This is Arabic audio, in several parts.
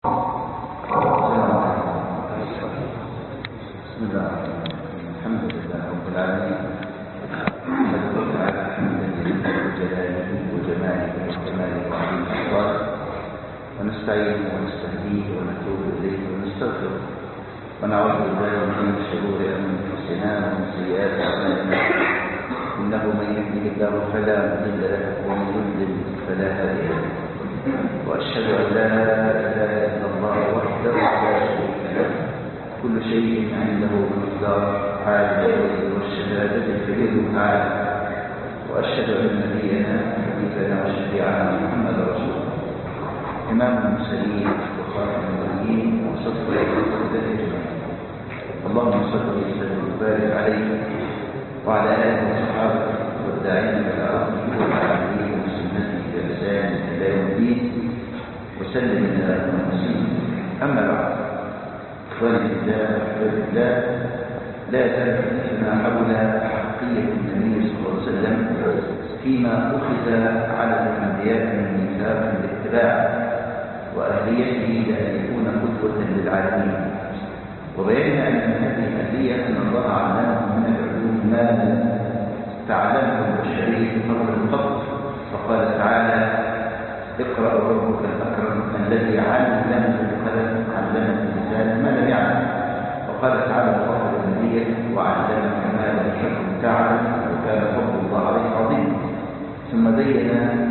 بسم الله الحمد لله رب العالمين نشكر تعالى حمدا لله وجلاله وجماله وكماله وعظيم احوال ونستعين ونستهديه ونتوب اليه ونستغفره ونعوذ بالله من شرور انفسنا ومن سيئات اعمالنا انه من يهده الله فلا مضل له ومن يضلل فلا هادي له واشهد ان لا اله الا الله وحده لا شريك له كل شيء عنده بمقدار عالم الغيب والشهاده الكبير المتعال واشهد ان نبينا حبيبنا وشفيعنا محمد رسول الله امام المرسلين وخاتم النبيين وصدق الرسل اجمعين اللهم صل وسلم وبارك عليه وعلى اله وصحبه والداعين الى ربه والعاملين بسنته بلسان الى يوم الدين وسلم الى المسلمين اما بعد اخواني بالله واحبابي بالله لا يزال حديثنا حول حقيقه النبي صلى الله عليه وسلم فيما اخذ على الانبياء من ميثاق الاتباع واهليته لان يكون قدوه للعالمين وبينا ان هذه الاهليه ان الله علمهم من العلوم ما لم تعلمه البشريه قبل القبر فقال تعالى اقرأ ربك الأكرم الذي علم بالقلم علم الإنسان ما لم يعلم وقال تعالى فضل النبي وعلمك ما لم تكن تعلم وكان فضل الله عليك عظيما ثم بين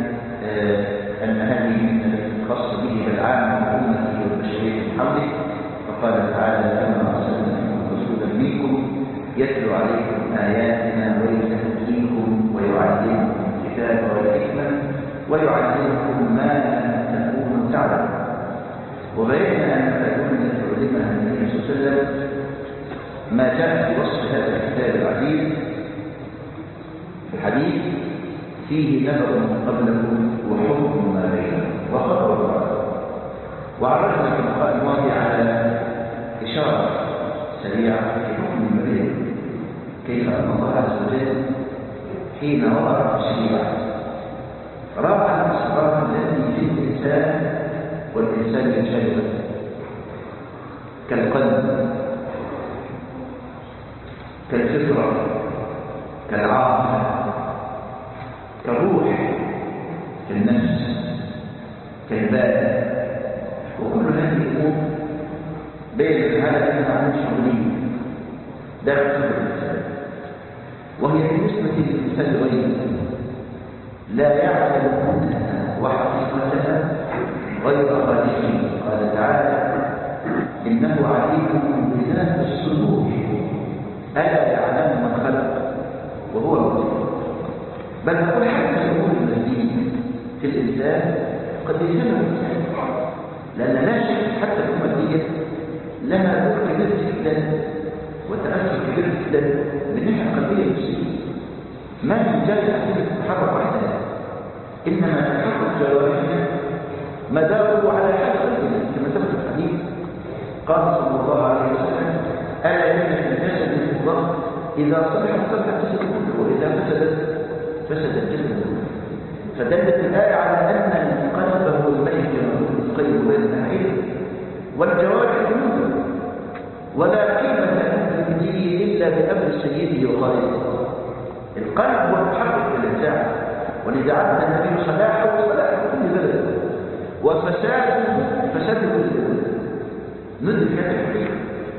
أن هذه الخاص به العالم وأمته والبشرية من حوله فقال تعالى كما أرسلنا رسولا منكم يتلو عليكم آياتنا ويزكيكم ويعلمكم الكتاب والحكمة ويعلمكم ما لم تكونوا تعلمون وبينا ان العلوم التي علمها النبي صلى الله عليه وسلم ما جاء في وصف هذا الكتاب العزيز الحديث فيه نبأ قبله وحكم ما بينه وخبر بعده وعرفنا في اللقاء الماضي على اشاره سريعه في حكم ما بينه كيف ان الله عز وجل حين وضع الشريعه راعى الأسرار التي في الإنسان والإنسان يشهد كالقلب كالفطرة كالعاطفة كالروح كالنفس كالبال وكل هذه الأمور بين هذا أنها عن شغلية داخل الإنسان وهي بالنسبة للإنسان غيره لا يعلم كنها وحقيقتها غير خالقه قال تعالى إنه عليم بذات الصدور ألا يعلم من خلق وهو اللطيف بل نقول حتى الأمور المادية في الإنسان قد يجمع الإنسان لأن لا شك حتى الأمور المادية لها دور كبير جدا وتأثر كبير جدا من ناحية قلبية المسلمين ما من جاهل تتحرك وحدها إنما تحرك جوارحنا مداره على حال قلبنا كما ثبت في الحديث قال صلى الله عليه وسلم ألا إن في الجسد مضغة إذا صلحت صلح الجسد كله وإذا فسدت فسد الجسد كله فدلت الآية على أن القلب هو الملك القيم بين العين والجوارح جنوده ولا قيمة للمدير إلا بأمر سيده وخالقه القلب هو المحرك للإنسان ولذا عد النبي صلاحه وصلاح كل بلد وفساد فساد كل بلد ندرك هذا الحقيقة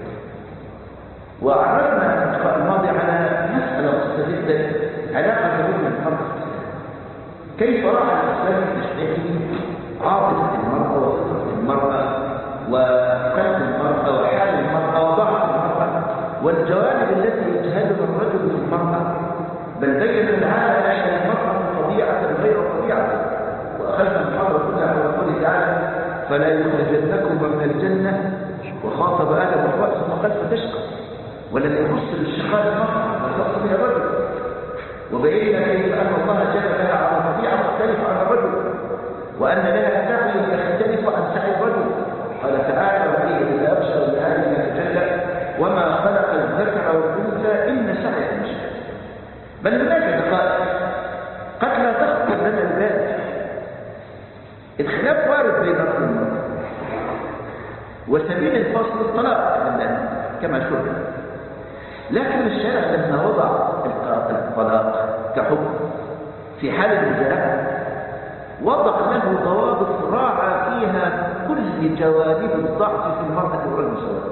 وعرفنا اللقاء الماضي على مسألة بسيطة جدا علاقة بين القلب كيف رأى الإسلام في تشريعه عاطفة المرأة وفطرة المرأة وقلب المرأة وحال المرأة وضعف المرأة والجوانب التي يجهلها الرجل في المرأة بل بين تعالى أن المرأة طبيعة غير طبيعة وأخذنا المحاضرة كلها على قوله تعالى فلا يخرجنكم من الجنة وخاطب آدم وحواء ثم قال فتشقى ولم يخص للشقاء المرأة بل خص بها الرجل وبينا كيف أن الله جعل لها على طبيعة مختلفة عن الرجل وأن لها سعي يختلف عن سعي الرجل قال تعالى وإذا إذا أبشر الآن يتجلى وما خلق الذكر والأنثى إن سعيكم شتى بل هناك دقائق قد لا تخطر لنا البال الخلاف وارد بين الرجل والمرأة وسبيل الفصل الطلاق كما شرع. لكن الشارع لما وضع الطلاق كحكم في حال النزاع وضع له ضوابط راعى فيها كل جوانب الضعف في المرأة والرجل سواء،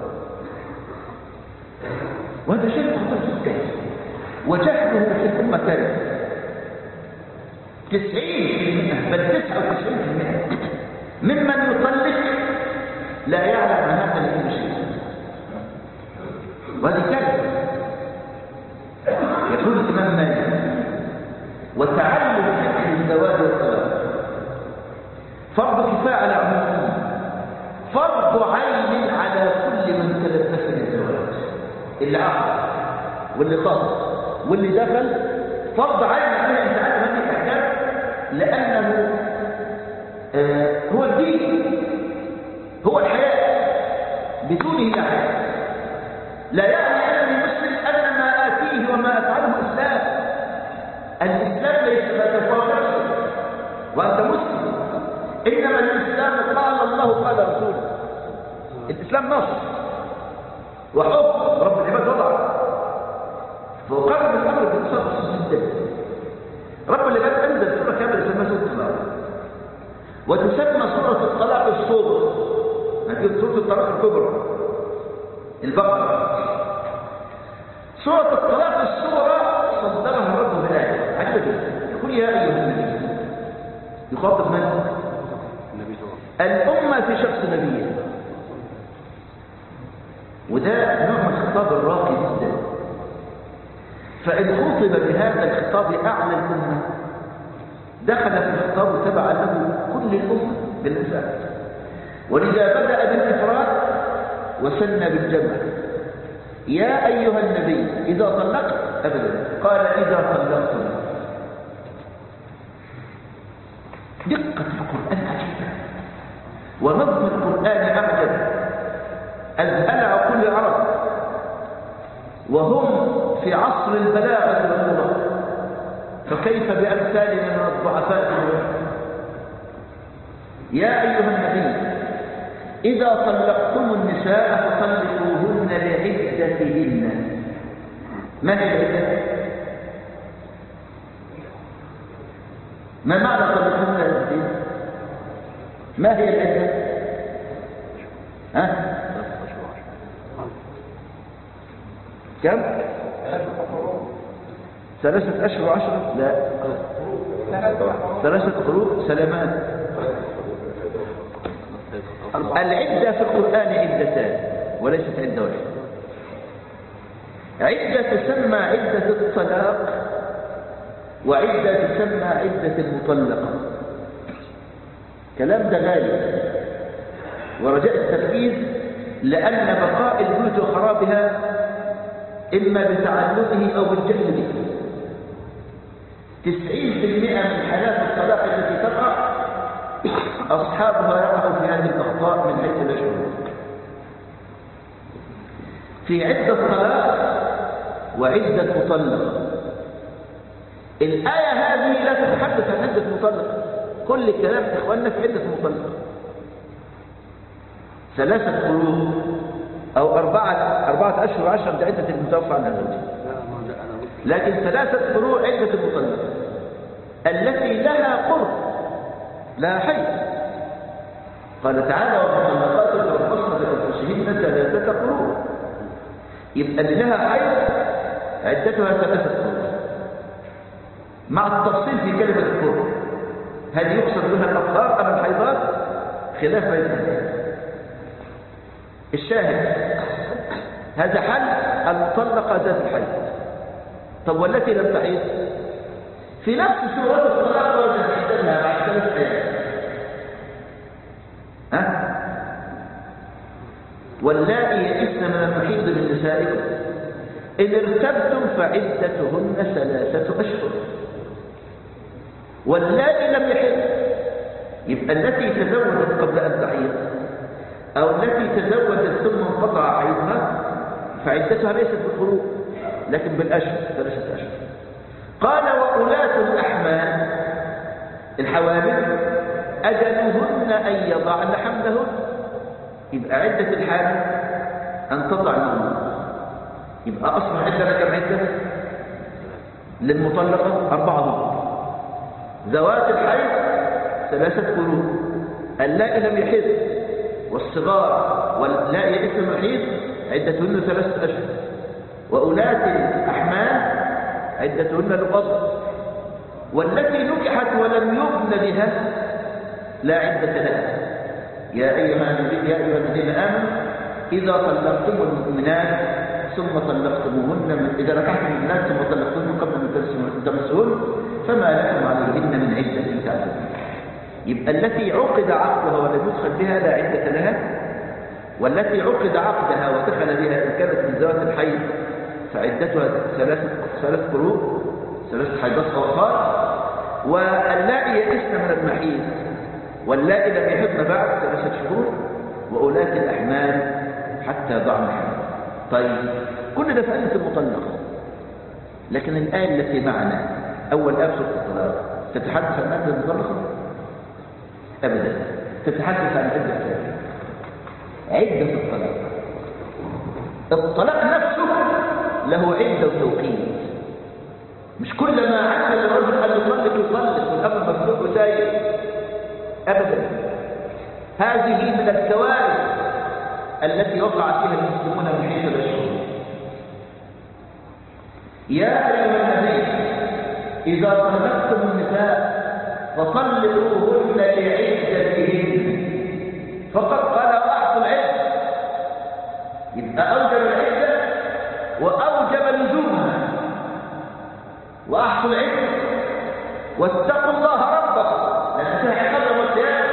وهذا شيء خطير جدا وجهله في الأمة كارثة. 90% بل 99% ممن يطلق لا يعلم هذا العلم شيء، وهذه كارثة. يقول الإمام مالك: وتعلم فقه الزواج والطلاق فرض كفاية على عموم الأمة، فرض عين على كل من تلبس بالزواج، اللي عقد واللي خاطب واللي دخل، فرض عين عليه ان يتعلم هذه الاحكام، لانه هو الدين، هو الحياه، بدونه لا حياه. لا يعني انا المسلم ان ما اتيه وما افعله اسلام. الاسلام ليس ما تفاوت وانت مسلم، انما الاسلام قال الله قال رسوله. الاسلام نص وحكم رب العباد وضعه، فقرب الامر بالتصرف جدا. رب العباد انزل سوره كامله اسمها سوره الطلاق، وتسمى سوره الطلاق الصغرى، هذه سوره الطلاق الكبرى البقره. سوره الطلاق الصغرى صدرها الرب بالايه عجبا جدا، يقول: يا ايها النبي. يخاطب من؟ الامه في شخص نبيه، وده نوع من الخطاب الراقي جدا. فإن خطب بهذا الخطاب أعلى الأمة دخل في الخطاب تبع له كل الأمة بالإنسان، ولذا بدأ بالإفراد وسن بالجمع. يا أيها النبي إذا طلقت أبدا، قال إذا طلقتم. دقة في القرآن عجيبة، ونظم القرآن أعجب، أذهل عقول العرب وهم في عصر البلاغة واللغة، فكيف بأمثالنا من الضعفاء الوحيد. يا أيها النبي إذا طلقتم النساء فطلقوهن لعدتهن. ما هي العدة؟ ما معنى طلقوهن لعدتهن؟ ما هي العدة؟ ها؟ كم؟ 3 أشهر و10؟ لا، 3 قروء سلمان. العدة في القرآن عدتان وليست عدة واحدة. عدة تسمى عدة الطلاق، وعدة تسمى عدة المطلقة. كلام ده غالي ورجاء التركيز، لأن بقاء البيوت وخرابها إما بتعلمه أو بالجهل به. 90% من حالات الطلاق التي تقع أصحابها يقعوا في هذه الأخطاء من حيث لا شعور. في عدة طلاق وعدة مطلقة. الآية هذه لا تتحدث عن عدة مطلقة، كل كلام إخواننا في عدة مطلقة. 3 قروء أو 4 أشهر 10 ده عدة المتوفى عنها زوجها، لكن 3 قروء عدة المطلقة التي لها قرب لها حيث. قال تعالى: والمطلقات يتربصن بأنفسهن 3 قروء. يبقى اللي لها حيث عدتها 3 قروء، مع التفصيل في كلمة القرب. هل يقصد بها الأطهار أم الحيضات؟ خلاف بين الناس. الشاهد هذا حل المطلقة ذات الحيض. طب والتي لم تحيض؟ في نفس سورة الطلاق وجدت عدتها بعد 3 آيات. واللائي يئسن من المحيض من نسائكم إن ارتبتم فعدتهن 3 أشهر. واللائي لم يحض، يبقى التي تزوجت قبل أن تحيض أو التي تزوجت ثم انقطع حيضها فعدتها ليست بالقروء لكن بالأشهر 3 أشهر. قال: وأولاة الأحمال الحوامل أجلهن أن يضعن حملهن. يبقى عدة الحال أن تضع الأمور، يبقى أصبح عدة كم عدة للمطلقة 4 ذوات الحيض 3 قروء، اللائي لم يحض والصغار واللائي يئسن من المحيض عدتهن 3 أشهر، وأولات الأحمال عدتهن القصر، والتي نكحت ولم يبن بها لا عدة لها. يا أيها الذين آمنوا إذا طلقتم المؤمنات ثم طلقتموهن إذا نكحتم المؤمنات ثم طلقتموهن قبل أن تمسوهن فما لكم عليهن من عدة تعتدون. يبقى التي عقد عقدها ولم يدخل بها لا عدة لها، والتي عقد عقدها ودخل بها إن كانت من ذوات الحيض فعدتها 3 قروء 3 حيضات أوقات، واللائي يئسن من المحيض واللائي لم يحضن بعد 3 شهور، وأولاة الأحمال حتى ضعن حمل. طيب كل ده في آية المطلقة، لكن الآية التي معنا أول آية سورة الطلاق تتحدث عن عدة المطلقة؟ أبدا، تتحدث عن عدة ثانية، عدة الطلاق. الطلاق نفسه له عدة وتوقيت، مش كل ما عمل الرجل أن يطلق والأمر مفتوح وساير، أبدا. هذه من الكوارث التي وقع فيها المسلمون من حيث الأشهر. يا أيها النبي إذا طلقتم النساء فطلقوهن لعدتهن، فقد قال وأحصوا العدة، يبقى أوجب العدة وأوجب لزومها. وأحصوا العدة واتقوا الله ربكم لأن فيها عقاب والقيامة،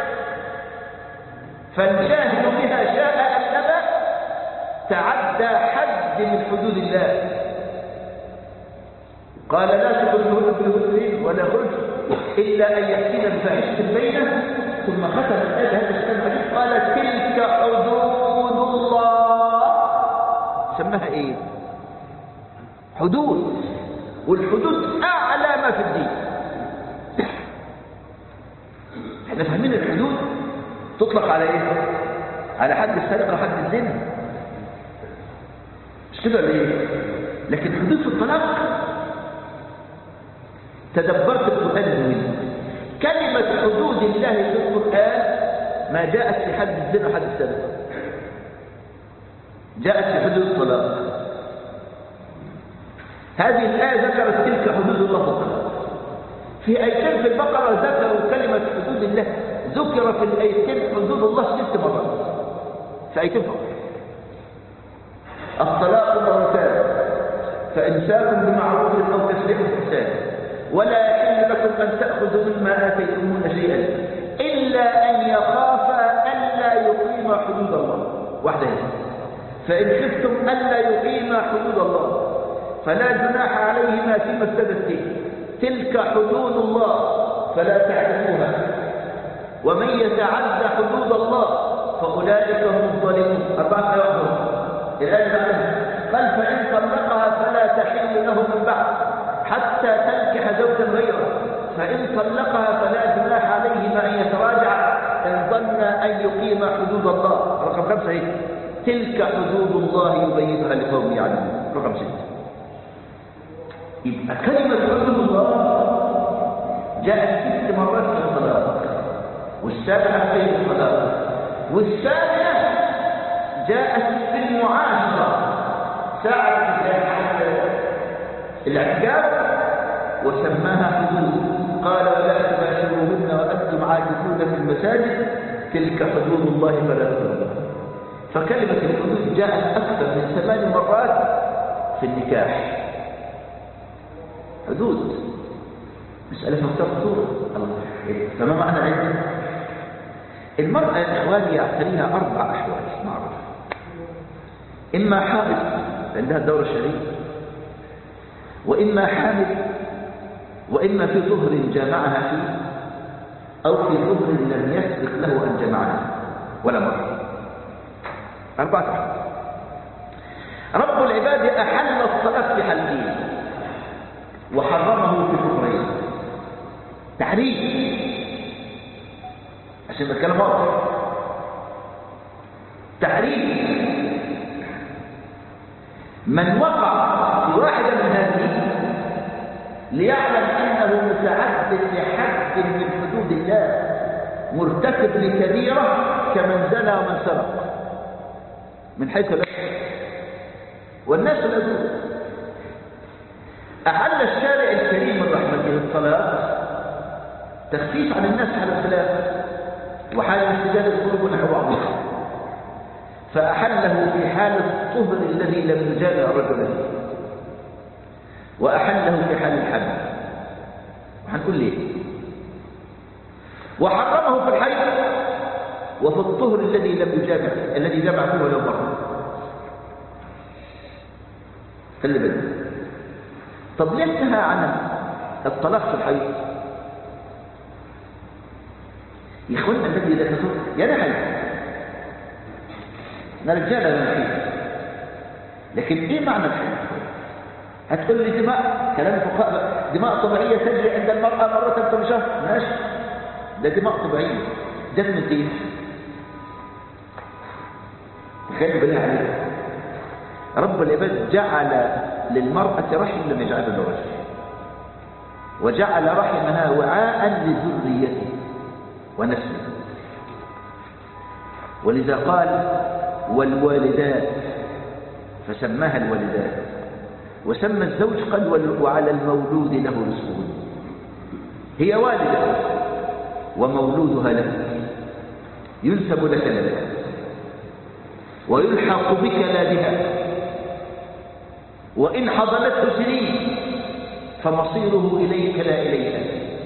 فالجاهل بها شاء أم أبى تعدى حد من حدود الله. قال لا تخرجوهن بهدوء ولا خرج إلا أن يأتين بفاحشة بينه، ثم ختم الآية هذا الحديث قال تلك حدود الله. سماها إيه؟ حدود، والحدود أعلى ما في الدين. احنا فاهمين الحدود تطلق على ايه؟ على حد السرقة وحد الزنا، مش كده ليه؟ لكن حدود في الطلاق تدبرت القرآن منه، كلمة حدود الله في القرآن ما جاءت في حد الزنا وحد السرقة، جاءت في حدود الطلاق. هذه الآية ذكرت تلك حدود الله في الطلاق. في آيتين في البقرة ذكروا كلمة حدود الله، ذكر في الآيتين حدود الله 6 مرات في آيتين فقط. الطلاق مرتان، فإمساك بمعروف أو تسريح بإحسان، ولا يحل لكم أن تأخذوا مما آتيتموهن شيئا إلا أن يخافا ألا يقيما حدود الله. واحدة هي، فإن خفتم ألا يقيما حدود الله فلا جناح عليهما فيما افتدت به، تلك حدود الله فلا تعتدوها، ومن يتعدى حدود الله فأولئك هم الظالمون. 4 آيات. الآية بعدها قال فإن طلقها فلا تحل له من بعد حتى تنكح زوجا غيره، فإن طلقها فلا جناح عليهما أن يتراجع إن ظن أن يقيم حدود الله. رقم 5 هي تلك حدود الله يبينها لقوم يعلمون. رقم 6. يبقى كلمة حدود الله جاءت 6 مرات في الطلاق، والسابعة في الطلاق، والثانية جاءت في المعاشرة ساعة الاعتكاف وسماها حدود. قال ولا تباشروهن وأنتم عاكفون في المساجد تلك حدود الله فلا تقربوها. فكلمة الحدود جاءت أكثر من 8 مرات في النكاح. حدود مسألة مفتوحة. فما معنى العدة؟ المرأة يا إخواني يعتريها 4 أحوال معروفة: إما حائض عندها الدورة الشهرية، وإما حامل، وإما في طهر جامعها فيه، أو في طهر لم يسبق له أن جمعها ولا مرة. 4 أحوال. رب العباد أحل الصلاة في حلقين وحرمه في طهرين. تعريف عشان الكلام واضح. تحريم. من وقع في واحدة من هذه ليعلم أنه متعد لحد من حدود الله، مرتكب لكبيرة كمن زنى ومن سرق من حيث لا. والناس لا يدرون. أحل الشارع الكريم من رحمته الصلاة تخفيف عن الناس على الخلاف وحال استجابة القلوب نحو بعضها، فأحله في حال الطهر الذي لم يجامع الرجل فيه، وأحله في حال الحمل، وهنقول ليه، وحرمه في الحيض وفي الطهر الذي لم يجامع، الذي جمع فيه ولو مرة. خلي بالك. طب ليه انتهى عن الطلاق في الحيض؟ يا اخوانا الذي لا تفهم يا ده حيض، انا رجاله من الحيض، لكن ايه معنى الحيض؟ هتقول لي دماء، كلام الفقهاء، دماء طبيعيه تجري عند المراه مره كل شهر، ماشي، ده دماء طبيعيه. دم الدين تخيل بالله عليك، رب العباد جعل للمرأة رحم لم يجعله للرجل، وجعل رحمها وعاء لذريته ونسله، ولذا قال والوالدات فسماها الوالدات، وسمى الزوج قال وعلى المولود له رزقهن. هي والدة ومولودها له، ينسب لك لها ويلحق بك لا بها، وإن حضنته سنين فمصيره إليك لا إليها.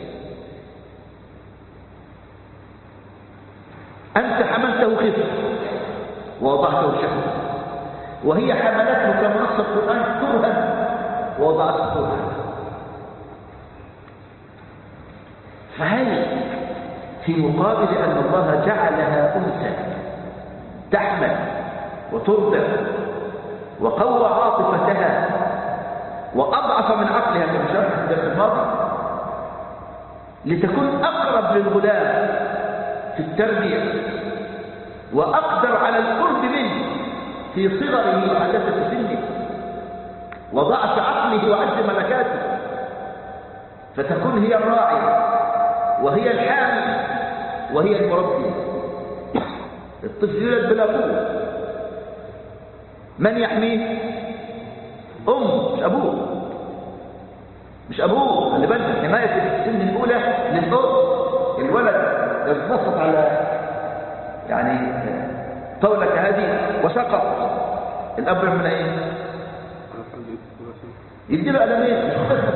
أنت حملته خفة ووضعته شهوة، وهي حملته كما نص القرآن كرها ووضعته كرها. فهل في مقابل أن الله جعلها أنثى تحمل وترضع وقوى عاطفتها وأضعف من عقلها كما شرحنا في الدرس الماضي لتكون أقرب للغلام في التربية وأقدر على القرب منه في صغره وحداثة سنه وضعف عقله وعز ملكاته، فتكون هي الراعية وهي الحامل وهي المربية. الطفل يولد بلا قوة، من يحميه؟ مش أبوه، مش أبوه. اللي بالك حماية السن الأولى للأم. الولد لو اتبسط على يعني طولك هذه وسقط، الأب من ايه؟ يدي له قلمين،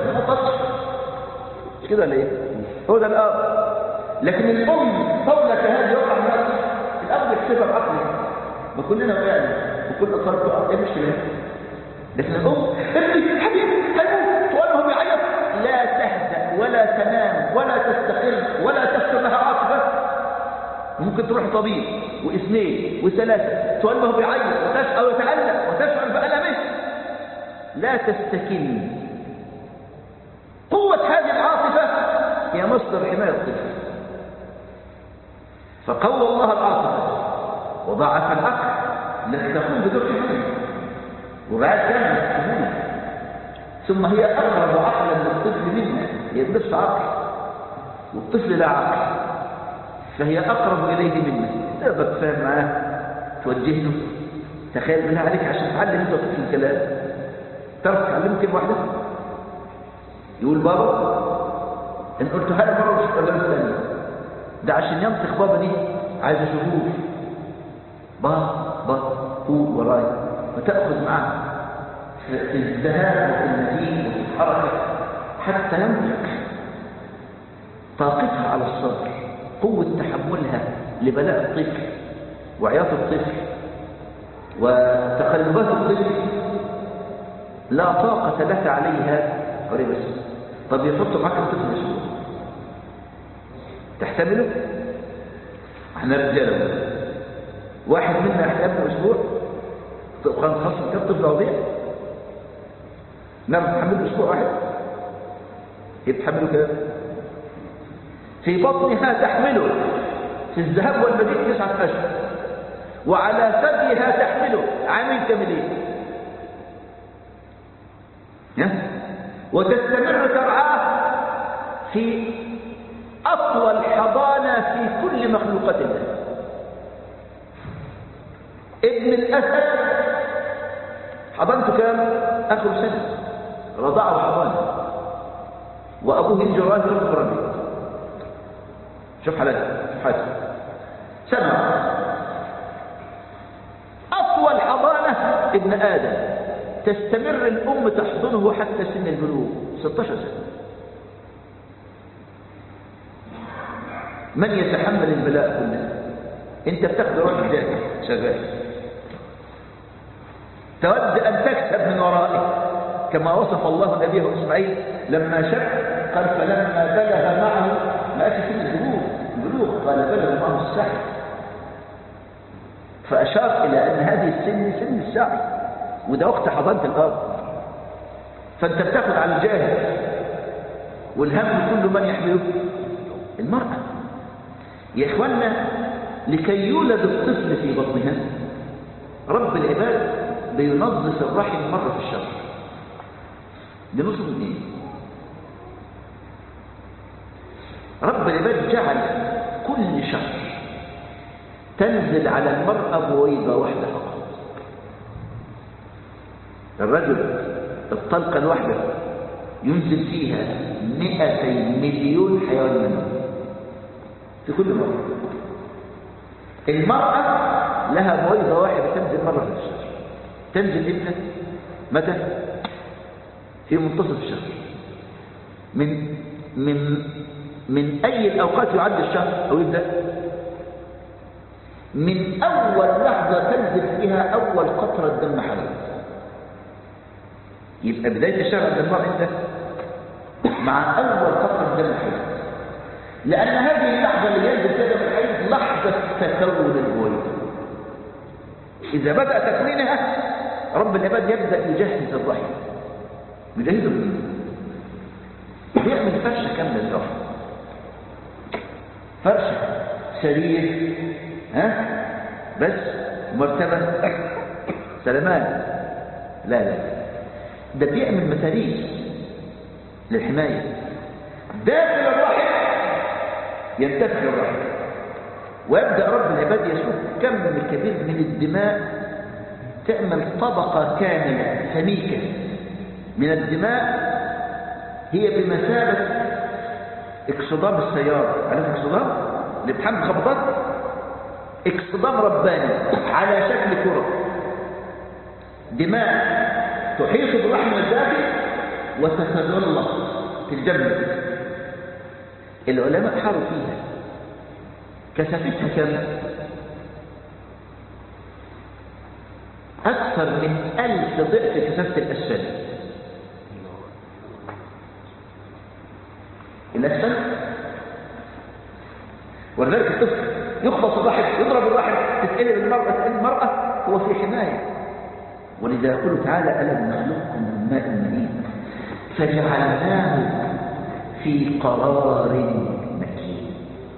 مش كده ولا ايه؟ هو ده الأب. لكن الأم طولك هذه يقع من الأب، الأب يكسبها بعقله، وكلنا وقعنا وكل أصابته أرض، ايه المشكلة؟ لكن الأم ابني حبيبي هيموت وأنه بيعيط، لا تهدأ ولا تنام ولا تستقر ولا تفكر لها عاطفة. ممكن تروح طبيب واثنين وثلاثة تولمه بيعيط وتشعر وتألم وتشعر بألمه، لا تستكن. قوة هذه العاطفة هي مصدر حماية الطفل. فقوى الله العاطفة وضاعف العقل التي تقوم بدور حماية وبعد كان مستهونة، ثم هي أقرب عقلا للطفل منا، هي بنفس عقل والطفل لا عقل، فهي أقرب إليه منا. تقدر تفهم معاه، توجه له. تخيل بالله عليك عشان تعلم انت طفل الكلام، تعرف تعلمه كلمة واحدة؟ يقول بابا، إن قلتها له مرة مش قدام الثانية، ده عشان ينطق بابا دي عايز شهور. بابا قول وراي، وتأخذ معه في الذهاب وفي المجيء وفي الحركة حتى ينطق. طاقتها على الصبر، قوة تحملها لبلاء الطفل وعياط الطفل وتقلبات الطفل لا طاقة لك عليها قريبا. طب يحط معك الطفل اسبوع تحتمله؟ احنا رجاله، واحد منا يحتمل اسبوع؟ طب خلاص كم طفل وضيع؟ نعم تحمله اسبوع واحد؟ هي بتحمله كده في بطنها، تحمله في الذهاب والمجيء 9 أشهر، وعلى ثديها تحمله عامين كاملين، وتستمر ترعاه في أطول حضانة في كل مخلوقات الله. ابن الأسد حضانته كام؟ آخر سنة رضعه حضانة، وأبوه يجي وراه يضرب بربي. شوف حالته سنة. أطول حضانة ابن آدم، تستمر الأم تحضنه حتى سن البلوغ 16 سنة. من يتحمل البلاء كله؟ انت بتاخد راجل جاهل شغال، تود أن تكسب من ورائه، كما وصف الله نبيه إسماعيل لما شب قال فلما بلغ معه ما أتى سن البلوغ قال بلغ معه السعي، فأشار إلى أن هذه السن سن السعي، وده وقت حضانة الأرض. فأنت بتاخد على الجاهل، والهم كل من يحمله المرأة. يا إخوانا، لكي يولد الطفل في بطنها رب العباد بينظف الرحم مرة في الشهر بنصف الدين. رب العباد جعل كل شهر تنزل على المرأة بويضة واحدة فقط. الرجل الطلقة الواحدة ينزل فيها 200 مليون حيوان منه في كل مرة. المرأة لها بويضة واحدة تنزل مرة في الشهر. تنزل امتى؟ متى؟ في منتصف الشهر. من أي الأوقات يعد الشهر أو يبدأ؟ من أول لحظة تنزل فيها أول قطرة دم حلال. يبقى بداية الشهر عند المرأة امتى؟ مع أول قطرة دم حلال، لأن هذه اللحظة اللي ينزل فيها دم الحيض لحظة تكون البويضة. إذا بدأ تكوينها رب العباد يبدأ يجهز الرحم، يجهزه بيعمل فرشة كاملة للرحم، فرشة سرير بس مرتبة سلمان. لا ده بيعمل متاريس للحماية داخل الرحم، ينتفخ الرحم، ويبدأ رب العباد يسوق كم كبير من الدماء، تعمل طبقة كاملة سميكة من الدماء هي بمثابة اكسدام السيارة. عارف اكسدام اللي بتحمل خبطات؟ اكسدام رباني على شكل كرة دماء تحيط بالرحم الداخل وتتجلط في الجنب. العلماء حاروا فيها، كثافتها كم؟ أكثر من 1000 ضعف كثافة الأسفل. الأسفل ولذلك الطفل يخبط الرحم، يضرب الرحم، تتقلب المرأة، هو في حماية. ولذا يقول تعالى ألم نخلقكم من ماء مهين فجعلناه في قرار مكين.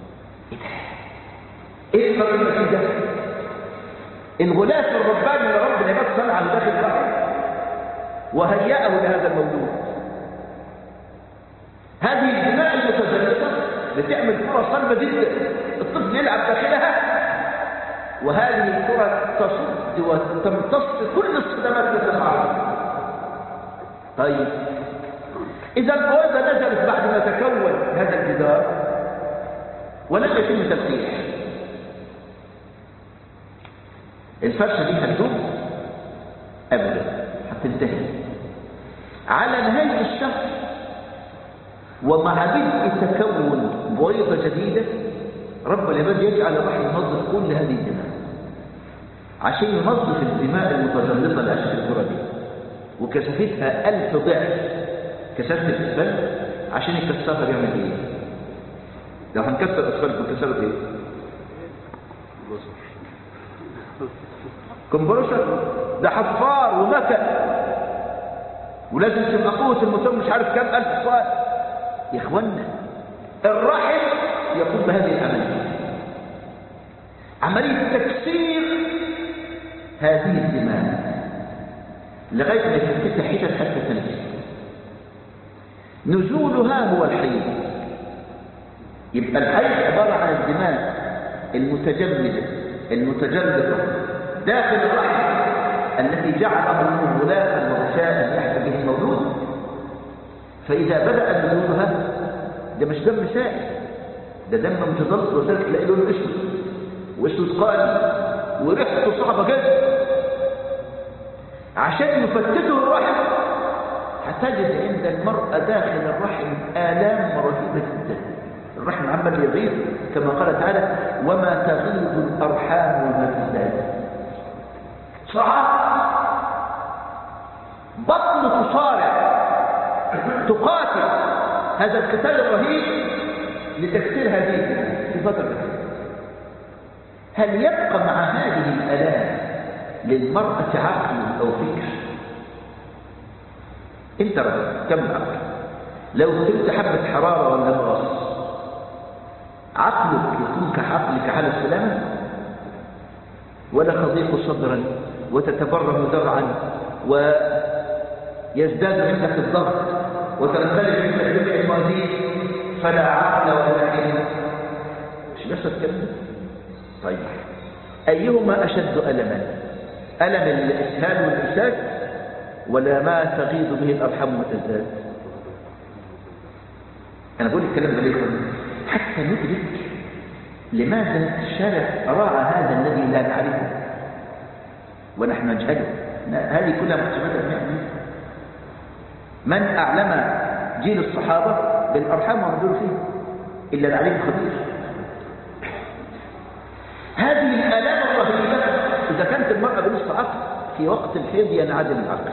ايه القرار المكين ده؟ الغلاف الرباني اللي رب العباد صنعه داخل الرحم وهيأه لهذا الموجود. هذه الدماء المتجلطة بتعمل كرة صلبة جدا، الطفل يلعب داخلها، وهذه الكرة تصد وتمتص كل الصدمات اللي تقع. طيب إذا البويضة نزلت بعد ما تكون هذا الجدار ولم يتم تفتيح، الفرشة دي هتدوم أبدا، هتنتهي على نهاية الشهر. ومع بدء تكون بويضة جديدة رب العباد يجعل الرحم ينظف كل هذه الدماء عشان ينظف الدماء المتجلطة لأشكال الكرة دي، وكثافتها 1000 ضعف كثافة الأسفل. عشان يكسرها بيعمل ايه؟ لو هنكسر أسفل كنت ايه؟ كمبروشر، ده حفار ومكن، ولازم تبقى قوة الموتور مش عارف كام 1000 صاع. يا اخوانا الرحم يقوم بهذه العملية، عملية تكسير هذه الدماء لغاية ما يفتح حتت حتى تنزل. نزولها هو الحيض. يبقى الحيض عبارة عن الدماء المتجمدة المتجردة داخل الرحم التي جعله الله غلافا وغشاء يحمل به المولود. فإذا بدأ نزولها ده مش دم سائل، ده دم متسلسل وسلك تلاقي لونه اسود واسود قائم وريحته صعبة جدا. عشان يفتته الرحم هتجد عند المرأة داخل الرحم آلام رهيبة جدا. الرحم عمال يغيظ كما قال تعالى وما تغيظ الأرحام وما تزداد. صراحة بطن تصارع تقاتل هذا القتال الرهيب لتكسير هذه في فترة. هل يبقى مع هذه الآلام للمرأة عقل أو فكر؟ انت رأيك كم عقل؟ لو كنت حبة حرارة ولا مغص عقلك يكون كعقلك على السلامة، ولا تضيق صدرا وتتبرم ذرعا ويزداد عندك الضغط وتنزلق عندك جميع الموازين فلا عقل ولا علم؟ مش نفس الكلام؟ طيب أيهما أشد ألما؟ ألم الإسهال والإساس ولا ما تغيظ به الأرحام وتزداد؟ أنا بقول الكلام ده ليكم حتى ندرك لماذا الشارع راعى هذا الذي لا نعرفه ونحن نجهله. هذه كلها محسوبات المعنى. من أعلم جيل الصحابة بالأرحام ومدور فيه إلا العليم الخبير. هذه الآلام الرهيبة إذا كانت المرأة بنصف عقل في وقت الحيض ينعدم العقل،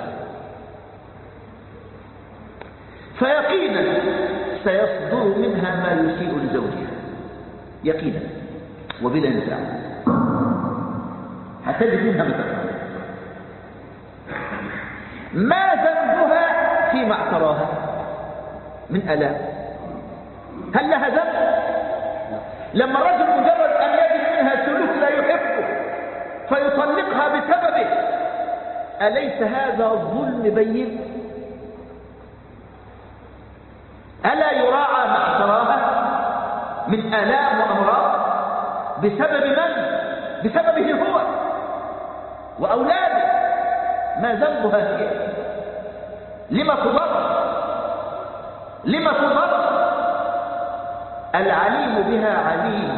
فيقينا سيصدر منها ما يسيء لزوجها يقينا وبلا نزاع. هتجد منها متكرر. ما ذنبها فيما اعتراها من آلام؟ هل لها ذنب؟ لما الرجل مجرد أن يجد منها سلوك لا يحبه فيطلقها بسببه، أليس هذا ظلم بين؟ ألا يراعى ما اعتراها من آلام وأمراض بسبب من؟ بسببه هو وأولاده. ما ذنبها هي؟ لما تضر؟ لما تضر؟ العليم بها عليم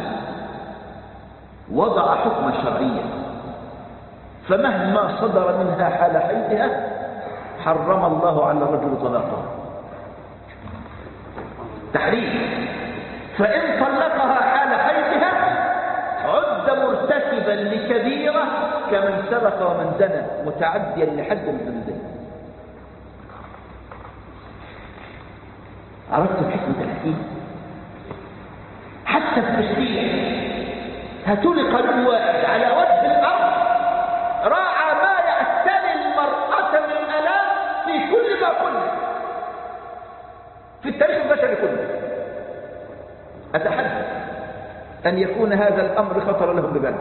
وضع حكما شرعيا، فمهما صدر منها حال حيضها حرم الله على الرجل طلاقها تحريم. فإن طلقها حال حيضها عد مرتكبا لكبيرة كمن سرق ومن زنى متعديا لحد من الزنا. عرفتم حكمة الحكيم؟ حتى في التشريع هاتوا لي قانون واحد على وجه الأرض راعى ما يعتني المرأة من آلام في كل ما قلنا في التاريخ البشري كله. أتحدث أن يكون هذا الأمر خطر له ببال،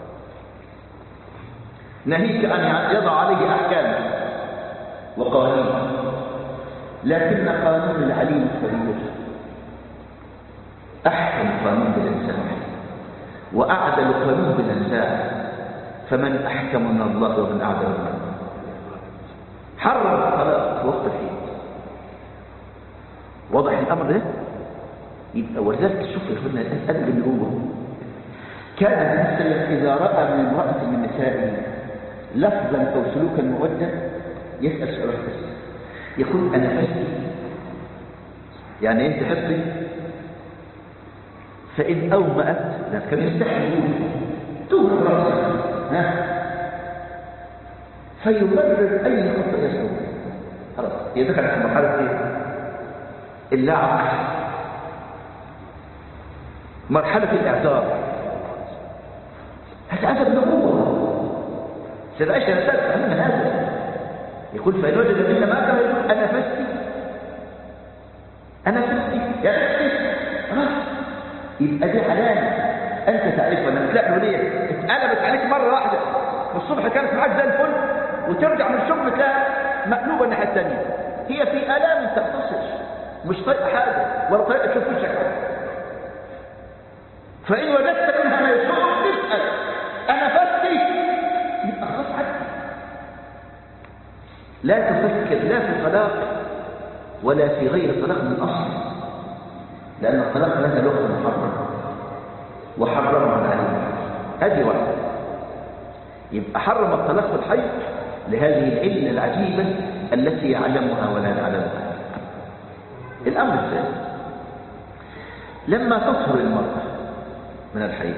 ناهيك أن يضع عليه أحكام وقوانين، لكن قانون العليم الخبير أحكم قانون بالإنسان وأعدل قانون بالإنسان. فمن أحكم من الله ومن أعدل منه؟ حرم الطلاق في وقت الحيض. واضح الأمر ده؟ يبقى ولذلك شوف يا اخوانا الأسئلة اللي هو كان السلف إذا رأى من امرأة من نسائه لفظا أو سلوكا مودة يسأل سؤال بس، يقول أنا فستي، يعني أنت حطي؟ فإن أومأت لا كان يستحي تقول رأسك فيبرر أي خطأ يسوي. خلاص هي دخلت في مرحلة إيه؟ اللعب، مرحلة الإعذار. هذا النبوة سيد عائشة نسأل من هذا يقول فإن وجد منا ما كان يقول أنا فستي أنا فستي يا فستي خلاص يبقى دي حلال أنت تعرفها. لما تلاقي وليه اتقلبت عليك مرة واحدة بص الصبح كانت معاك زي الفل وترجع من الشغل تلاقيها مقلوبة الناحية الثانية، هي في آلام تختصر، مش طايقة حاجة ولا طايقة تشوف وشك حاجة. فإن وجدت منها ما يسوء تسأل أنا فستي، يبقى خلاص عدي. لا تفكر لا في الطلاق ولا في غير الطلاق من أصل، لأن الطلاق لها لغة محرم وحرمها عليه. هذه واحدة. يبقى حرم الطلاق في الحيض لهذه العلة العجيبة التي يعلمها ولا نعلمها. الأمر الثاني، لما تطهر المرأة من الحيض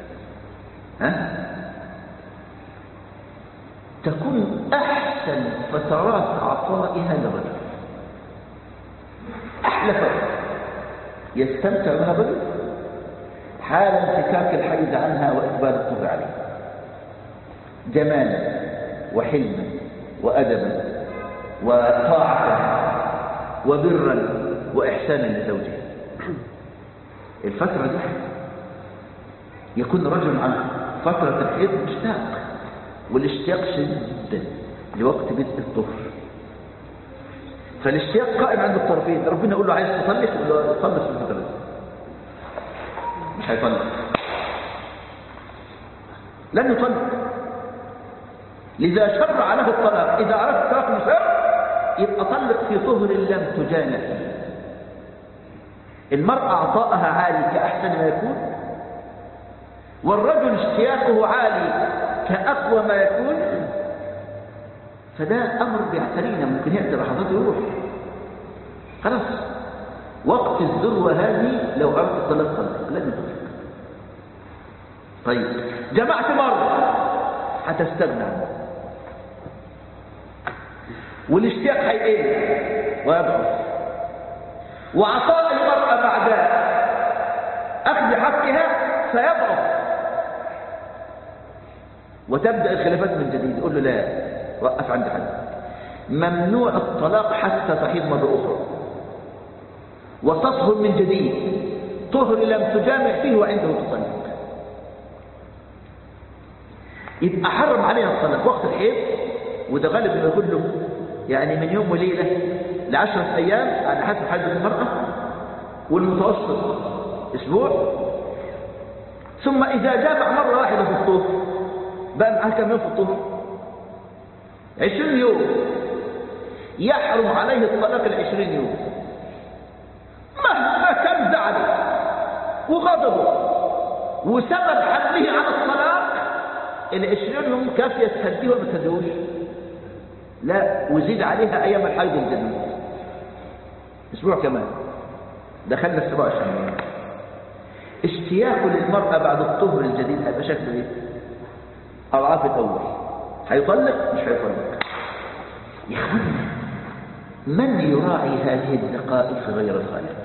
تكون أحسن فترات عطائها للرجل، أحلى فترة يستمتع بها الرجل حال انفكاك الحيض عنها وإقبال الطهر عليه، جمالا وحلما وأدبا وطاعة وبرا وإحسانا لزوجها. الفترة دي يكون رجل عن فترة الحيض مشتاق، والاشتياق شديد جدا لوقت بدء الطهر، فالاشتياق قائم عند الطرفين. ربنا يقول له عايز تطلق ولا تطلق في الفترة دي؟ مش هيطلق، لن يطلق. لذا شرع له الطلاق. إذا أردت طلاق مسار يبقى طلق في طهر لم تجامع فيه. المرأة عطاءها عالي كأحسن ما يكون، والرجل اشتياقه عالي كأقوى ما يكون، فده أمر بيعترينا. ممكن يأتي لحظات يروح خلاص. وقت الذروة هذه لو أردت الطلاق طلق، لن يطلق. طيب جمعت مرة هتستغنى عنه، والاشتياق هيقل ويضعف، وعطاء المرأة بعد أخذ حقها سيضعف، وتبدأ الخلافات من جديد. يقول له لا، وقف عند حد. ممنوع الطلاق حتى تحيض مرة أخرى وتطهر من جديد، طهر لم تجامع فيه وعنده تطلق. يبقى حرم عليها الطلاق وقت الحيض، وده غالب ما يقول له يعني من يوم وليلة ل10 أيام على حسب حالة المرأة، والمتوسط أسبوع. ثم إذا جامع مرة واحدة في الطهر بقى معاه كم يوم في الطهر؟ 20 يوم. يحرم عليه الطلاق 20 يوم مهما كان زعله وغضبه، وسبب حمله على الطلاق 20 يوم كافية تهديه ولا ما تهديهوش؟ لا، وزيد عليها أيام الحيض الجديد أسبوع كمان، دخلنا 27 يوم. اشتياقه للمرأة بعد الطهر الجديد هيبقى شكله ايه؟ أضعاف الأول. هيطلق مش هيطلق؟ يا اخوانا، من يراعي هذه الدقائق غير الخالق؟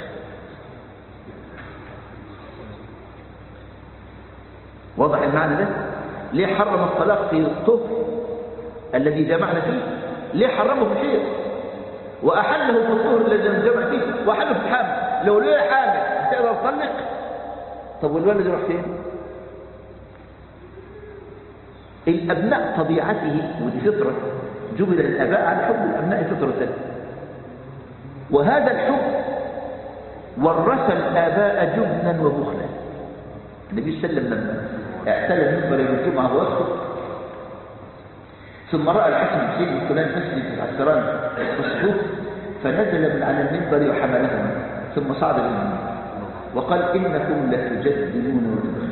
واضح المعنى ده؟ ليه حرم الطلاق في الطهر الذي جمعنا فيه؟ ليه حرمه في الحيض وأحله في الطهر الذي جمع فيه، وأحله في الحامل؟ لو ليه حامل هتقدر تطلق؟ طب والولد يروح فين؟ الأبناء طبيعته، ودي فطرة جبل الآباء على حب الأبناء فطرة، وهذا الحب ورث الآباء جبنا وبخلا. النبي صلى الله عليه وسلم لما اعتلى المنبر يوم الجمعة وأخذ، ثم رأى الحسن بن فلان مسلم العسكران والصفوف، فنزل من على المنبر وحملهم، ثم صعد المنبر وقال إنكم لتجدلون وتبخلون،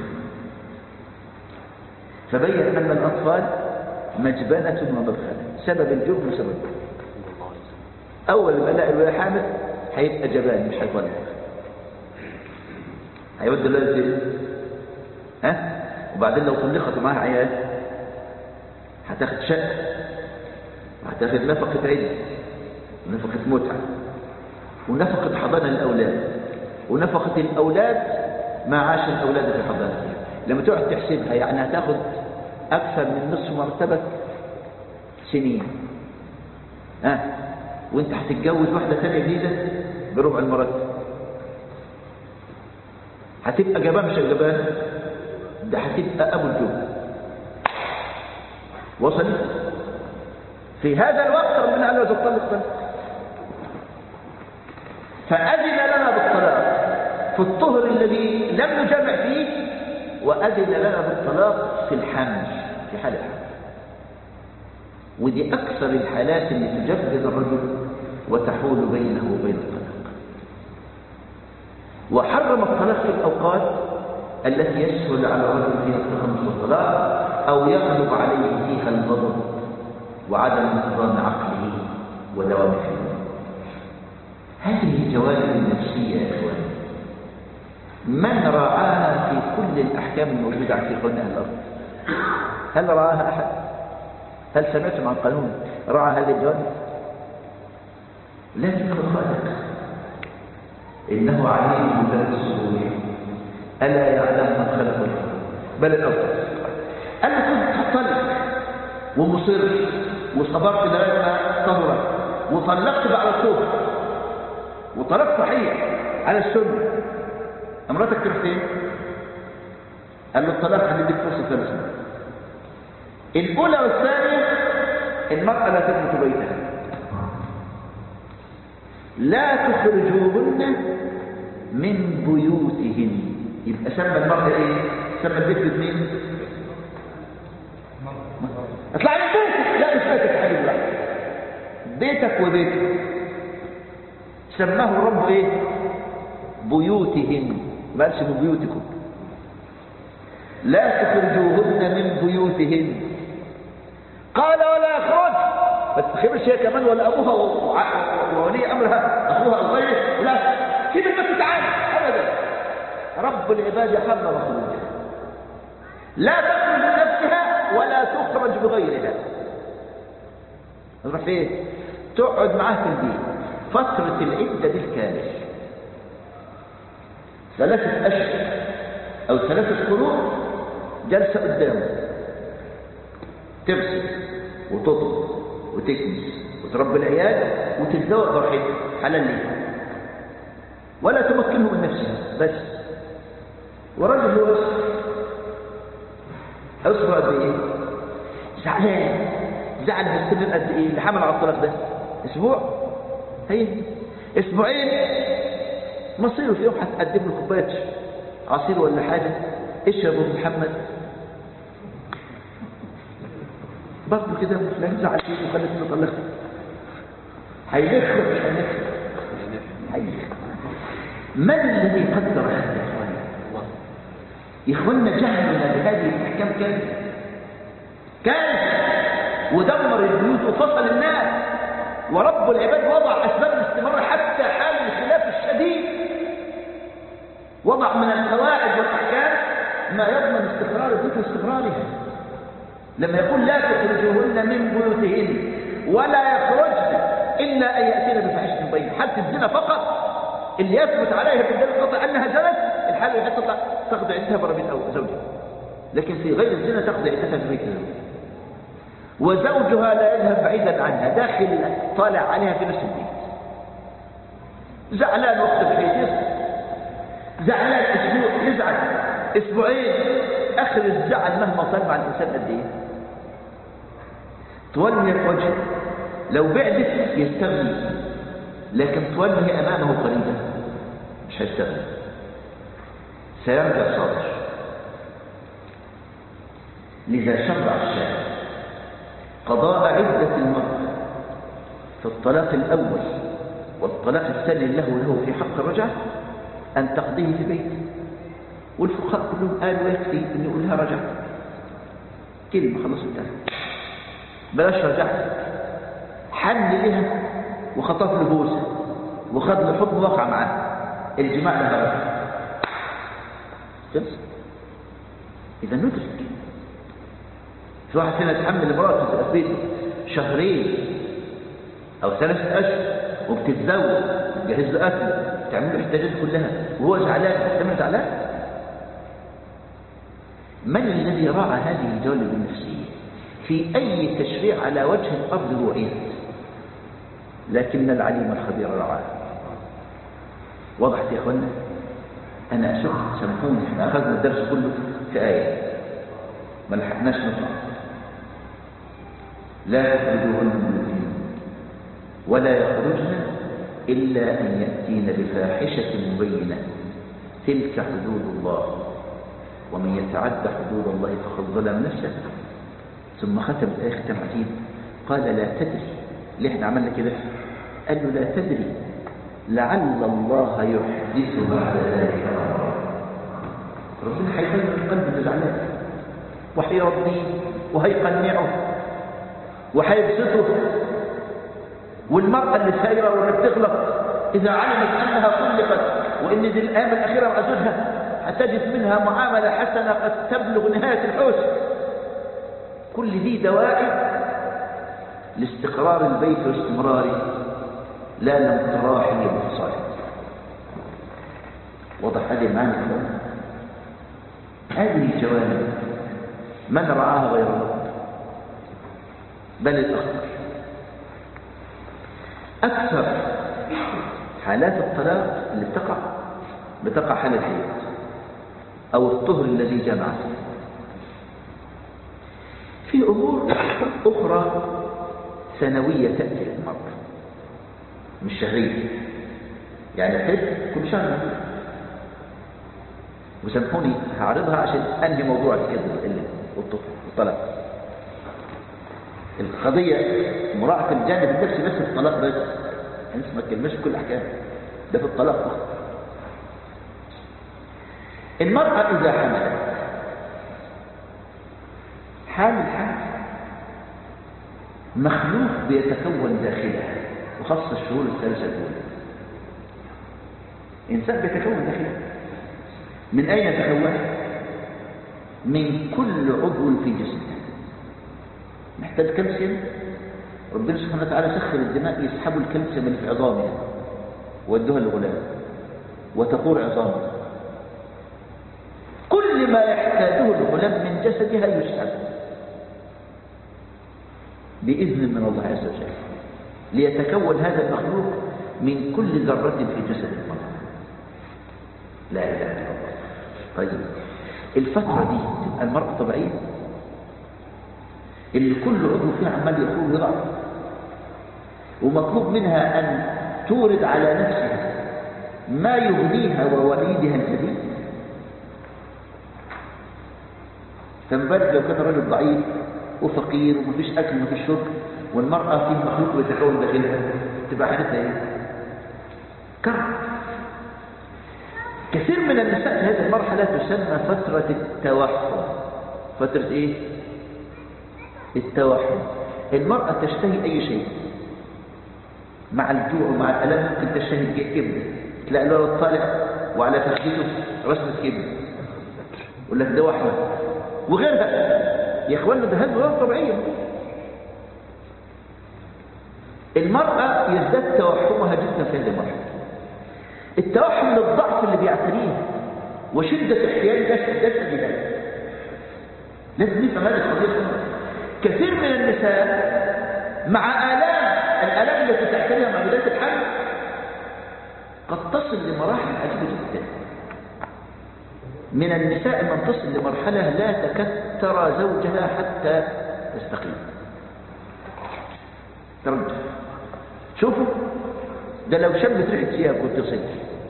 فبين أن الأطفال مجبنة ومبخلة، سبب الجبن وسبب أول ما لاقي الولد حامل هيبقى جبان مش هيطلق، هيودي الولد فين؟ وبعدين لو طلقت معاها عيال هتاخد شقة وهتاخد نفقة عيد ونفقة متعة ونفقة حضانة الأولاد ونفقة الأولاد معاش الأولاد في حضانة. لما تقعد تحسبها يعني هتاخد أكثر من نصف مرتبة سنين، وانت هتتجوز واحدة ثانية جديدة بربع المرتب، هتبقى جبان مش جبان، ده هتبقى أبو الجبن. وصلت في هذا الوقت ربنا قال له تطلق، فأذن لنا بالطلاق في الطهر الذي لم نجمع فيه، وأذن لنا بالطلاق في الحمل، في حال الحمل. ودي أكثر الحالات اللي تجبد الرجل وتحول بينه وبين الطلاق. وحرم الطلاق في الأوقات التي يسهل على الرجل فيها التخلص والطلاق، أو يغلب عليه فيها الغضب وعدم نظام عقله ودوام حلمه. هذه الجوانب النفسية يا إخواني من راعاها في كل الأحكام الموجودة في قانون أهل الأرض؟ هل راعاها أحد؟ هل سمعتم عن قانون راعى هذه الجوانب؟ لكن الخالق إنه عليم بذات الصدور ألا يعلم من خلق الأرض بل الأرض. أنا كنت طلق ومصر وصبرت لغاية ما طهرت وطلقت بعد الطهر وطلقت صحيح على السنة، امرأتك تروح فين؟ قال له الطلاق هنديك فرصة 3 سنين. الأولى والثانية المرأة لا تترك بيتها، لا تخرجوهن من بيوتهن. يبقى سمى المرأة ايه؟ سمى البيت باثنين، اطلع من بيتك. لا مش بيتك يا حبيبي، لا بيتك وبيتك. سماه الرب ايه؟ بيوتهن، ما قالش من بيوتكم. لا تخرجوهن من بيوتهن. قال ولا يخرج، ما تخرجش هي كمان ولا ابوها وولي امرها اخوها او غيره، لا سيب البيت تعالى ابدا. رب العباد حرم خروجها، لا تخرج بنفسها ولا تخرج بغيرها. تروح فين؟ تقعد معاه في البيت فترة العدة بالكامل 3 أشهر أو 3 قروء، جلسة قدامه تغسل وتطبخ وتكنس وتربي العيال وتتزوج براحتها حلال ليها، ولا تمكنه من نفسها بس. ورجل هو أصبر قد إيه؟ زعل هيستمر قد إيه اللي حمل على الطلاق ده؟ أسبوع؟ هي أسبوعين مصيره في يوم هتقدم له كوباية عصير ولا حاجة، اشرب ابو محمد برضه كده فلان زعل فيه وخلت منه طلقته، هيلخ مش هيلخ. من الذي قدر هذا يا اخوانا؟ يا اخوانا جهلنا بهذه الاحكام كان ودمر البيوت وفصل الناس، ورب العباد وضع اسباب الاستمرار حتى حال الخلاف الشديد، وضع من القواعد والاحكام ما يضمن استقرار البيوت واستقرارها. لما يقول لا تخرجوهن من بيوتهن ولا يخرجن الا ان ياتين بفاحشه مبينه، حتى الزنا فقط اللي يثبت عليها في الدليل القطعي انها زنت، الحاله اللي تطلع تقضي عدتها برا بين زوجها، لكن في غير الزنا تقضي عدتها في بيت زوجها، وزوجها لا يذهب بعيدا عنها، داخل طالع عليها في نفس البيت. زعلان وقت الحيث زعلان اسبوع يزعل، اسبوعين، اخر الزعل مهما طال مع الانسان قد ايه؟ تولي الوجه لو بعدت يستغني، لكن تولي امامه قريبا مش هيستغني، سيرجع صادر. لذا شرع الشارع قضاء عدة المرأة في الطلاق الأول والطلاق الثاني له في حق الرجعة أن تقضيه في بيته، والفقهاء كلهم قالوا يكفي أن يقول لها رجعت، كلمة خلص انتهى، بلاش رجعت، حن لها وخطف له بوسه وخذ له حكم وقع معاه الجماع لها رجعت. إذا ندرك في واحد فينا يتحمل امراته في بيته 2 شهرين أو 3 أشهر وبتتزوج تجهز له أكل تعمل له احتياجاته كلها وهو زعلان، تمام زعلان. من الذي راعى هذه الجوانب النفسية؟ في أي تشريع على وجه الأرض رعيت، لكن العليم الخبير رعاه. وضحت يا أخوانا؟ أنا أشك سامحوني، احنا أخذنا الدرس كله في آية ما لحقناش نطلع. لا تخرجوهن من بيوتهن ولا يخرجن إلا أن يأتين بفاحشة مبينة تلك حدود الله ومن يتعد حدود الله فقد ظلم نفسه. ثم ختم الآية ختم عجيب قال لا تدري. ليه احنا عملنا كده؟ قال له لا تدري لعل الله يحدث بعد ذلك أمرا. ربنا هيغير القلب الزعلان وهيرضيه وهيقنعه وهيبسطه. والمرأة اللي سايرة واللي بتغلط إذا علمت أنها طلقت وإن دي الأيام الأخيرة مع زوجها هتجد منها معاملة حسنة قد تبلغ نهاية الحسن. كل دي دواعي لاستقرار البيت واستمراره لا لانطراحه وانفصاله. وضح هذه المعنى الكلام. هذه الجوانب من رعاها غير الله بل الأخطر. أكثر حالات الطلاق اللي بتقع حال الحيض أو الطهر الذي جمعه. في أمور أخرى سنوية تأتي للمرأة مش شهرية. يعني الحيض كل شهر. وسامحوني هعرضها عشان أنهي موضوع الحيض والطهر والطلاق. القضية مراعاة الجانب النفسي بس في الطلاق بس. انت ما تكلمش كل الأحكام ده في الطلاق بس. المرأة إذا حملت حال الحمل مخلوق بيتكون داخلها وخاصة الشهور الثلاثة الأولى. إنسان بيتكون داخلها. من أين يتكون؟ من كل عضو في جسمه. محتاج كالسيوم. ربنا سبحانه وتعالى سخر الدماء يسحبوا الكالسيوم اللي في عظامها وادوها للغلام وتقور عظامها. كل ما يحتاجه الغلام من جسدها يسحب بإذن من الله عز وجل ليتكون هذا المخلوق من كل ذرة في جسد المرأة. لا إله إلا الله. طيب الفترة دي تبقى المرأة طبيعية اللي كل عضو فيها عمال يخون ويضعف ومطلوب منها أن تورد على نفسها ما يغنيها ووليدها الجديد. فمبالغ لو كان رجل ضعيف وفقير ومفيش أكل ومفيش شرب والمرأة فيه مخلوق بيتكون داخلها تبقى حالتها ايه؟ كرب. كثير من النساء في هذه المرحلة تسمى فترة التوحم. فترة ايه؟ التوحم. المرأة تشتهي أي شيء مع الجوع ومع الألم. ممكن تشتهي كبدة تلاقي الولد طالع وعلى فخذته رسمة كبدة يقول لك ده وحمة وغيرها. يا اخوانا ده هذا غير طبيعية. المرأة يزداد توحمها جدا في هذه المرحلة. التوحم للضعف اللي بيعتريه وشدة احتياج جسدها. لازم نفهم هذه القضية. كثير من النساء مع الآلام التي تعتريها مع بداية الحمل قد تصل لمراحل عجيبة جدا. من النساء من تصل لمرحلة لا تكاد ترى زوجها حتى تستقيم ترجع. شوفوا ده لو شمت ريحة ثياب كنت صدق.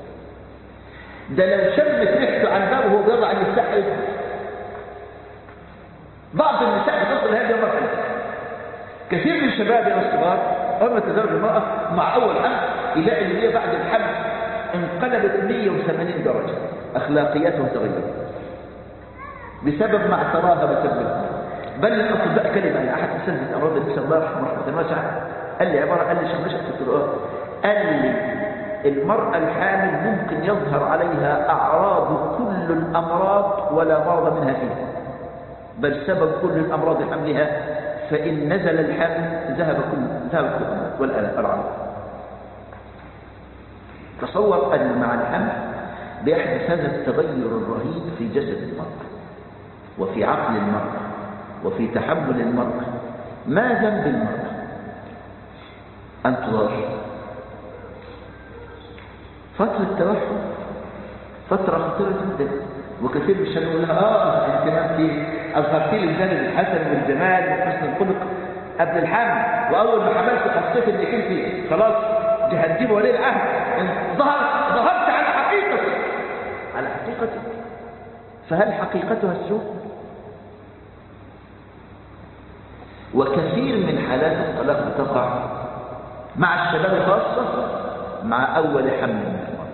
ده لو شمت ريحته عن بابه وهو بيضع المفتاح يدخل. بعض النساء بتصل لهذه المرحلة. كثير من الشباب الصغار أول ما تزوج المرأة مع أول حمل يلاقي اللي هي بعد الحمل انقلبت 180 درجة. أخلاقياتها تغيرت بسبب ما اعتراها بسبب. بل الأطباء كلمة أن أحد أساتذة أمراض النساء الله يرحمه رحمة واسعة قال لي عبارة قال لي شمشت في الطرقات قال لي المرأة الحامل ممكن يظهر عليها أعراض كل الأمراض ولا مرض منها فيها بل سبب كل الأمراض حملها. فإن نزل الحمل ذهب كل الأمراض والأعراض. تصور أن مع الحمل بيحدث هذا التغير الرهيب في جسد المرأة وفي عقل المرأة وفي تحمل المرأة. ما ذنب المرأة أن تضار؟ فترة التوحد فترة خطيرة جدا. وكثير من الشباب يقول لها انت أظهرتي لي الجانب الحسن والجمال وحسن الخلق قبل الحمل، واول ما حملت حسيت انك انت خلاص هتجيب ولي العهد، ظهرت على حقيقتك، على حقيقتك. فهل حقيقتها السوء؟ وكثير من حالات الطلاق تقع مع الشباب خاصة مع أول حمل من المرأة.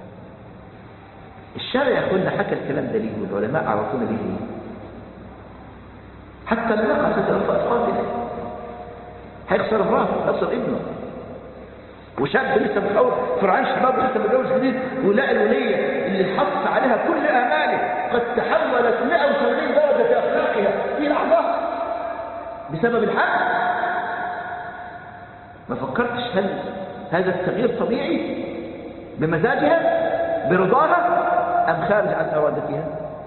الشارع يا أخوانا حكى الكلام ده ليه، والعلماء عرفونا ليه. حتى المرأة تتوفى قاتلة، هيخسر امراته، هيخسر ابنه. وشاب لسه بيحاول فرعان شباب لسه متجوز جديد، ولاقي الولية اللي حط عليها كل آماله قد تحولت 180 درجة في أخلاقها في لحظة بسبب الحمل. ما فكرتش هل هذا التغيير طبيعي بمزاجها برضاها أم خارج عن إرادتها؟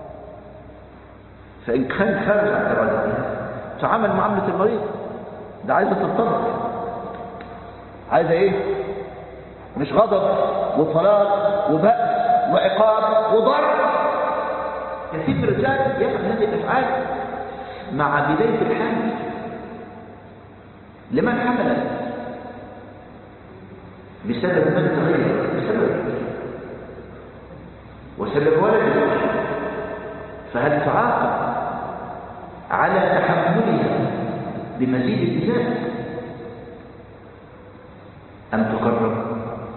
فإن كان خارج عن إرادتها تعامل معاملة المريض، ده عايزة تنطبق، عايزة إيه؟ مش غضب وطلاق وبأس وعقاب وضرب. كثير من الرجال يفعل هذه الأفعال مع بداية الحمل. لمن حملت؟ بسبب من تغير، بسبب وسبب ولد. فهل تعاقب على تحملها بمزيد الإزاء أم تكرر؟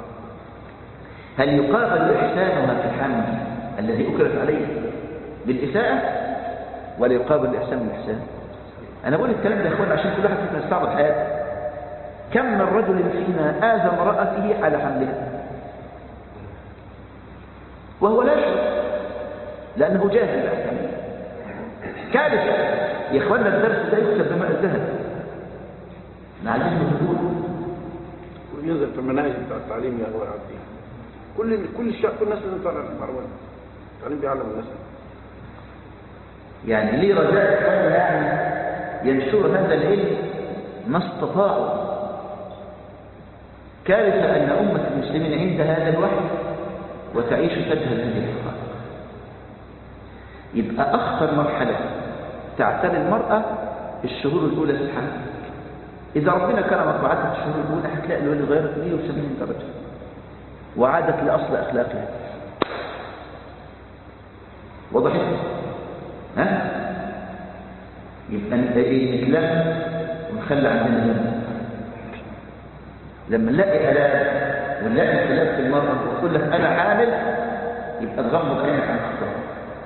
هل يقابل إحسانها في الحمل الذي أكرت عليه بالإساءة ولا يقابل الإحسان بالإحسان؟ أنا بقول الكلام ده يا أخوان عشان كل واحد فينا يستعرض حياته. كم من رجل فينا آذى امرأته على حملها وهو لا يشعر لأنه جاهل بالأحكام. كارثة يا أخوانا. الدرس ده يكتب بماء الذهب، عايزين نقول وينزل في المناهج بتاع التعليم يا أخوان عبدين. كل الناس لازم تعلم المعلومات. التعليم بيعلم الناس. يعني ليه رجاء إخواننا يعني ينشر هذا العلم ما استطاعوا. كارثة أن أمة المسلمين عند هذا الوحي وتعيش تجهل هذه الحقائق. يبقى أخطر مرحلة تعتري المرأة الشهور الأولى في الحمل. إذا ربنا كرمك وعدت الشهور الأولى هتلاقي الولد غيرت 180 درجة وعادت لأصل أخلاقها. وضحت؟ ها؟ يبقى نتلم ونخلي عندنا ذنب. لما نلاقي آلام ونلاقي خلاف في المرأة وتقول لك أنا حامل، يبقى تغمض عينك عن الخطأ.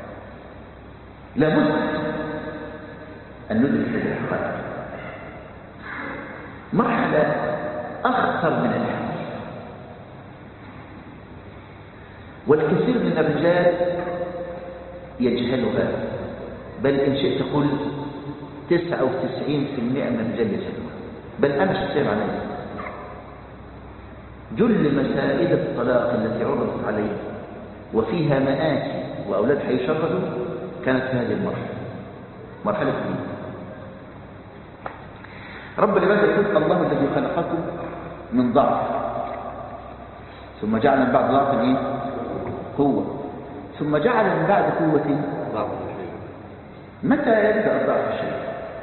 لابد أن ندرك هذه الحقائق. مرحلة أخطر من الحمل، والكثير من الرجال يجهلها، بل إن شئت تقول 99% من الرجال يجهلها، بل أنا شخصيا عليها. جل مسائل الطلاق التي عرضت عليه وفيها مآسي وأولاد حيشردوا كانت في هذه المرحلة، مرحلة دي. رب العباد يقول الله الذي خلقكم من ضعف ثم جعل من بعد ضعف ايه؟ قوة، ثم جعل من بعد قوة ضعف. متى يبدأ ضعف الشيء؟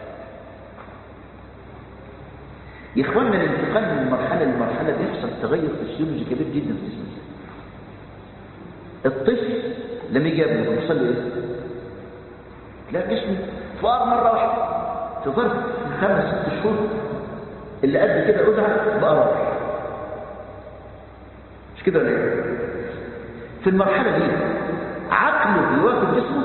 يا إخواننا الانتقال من مرحلة لمرحلة بيحصل تغير فسيولوجي كبير جدا في جسم الطفل. لما يجي يبلغ بيحصل له ايه؟ تلاقي جسمه فار مرة واحدة في ظرف 5-6 شهور اللي قد كده رجع بقى راجع. مش كده ولا ايه؟ في المرحلة دي عقله يواكب جسمه.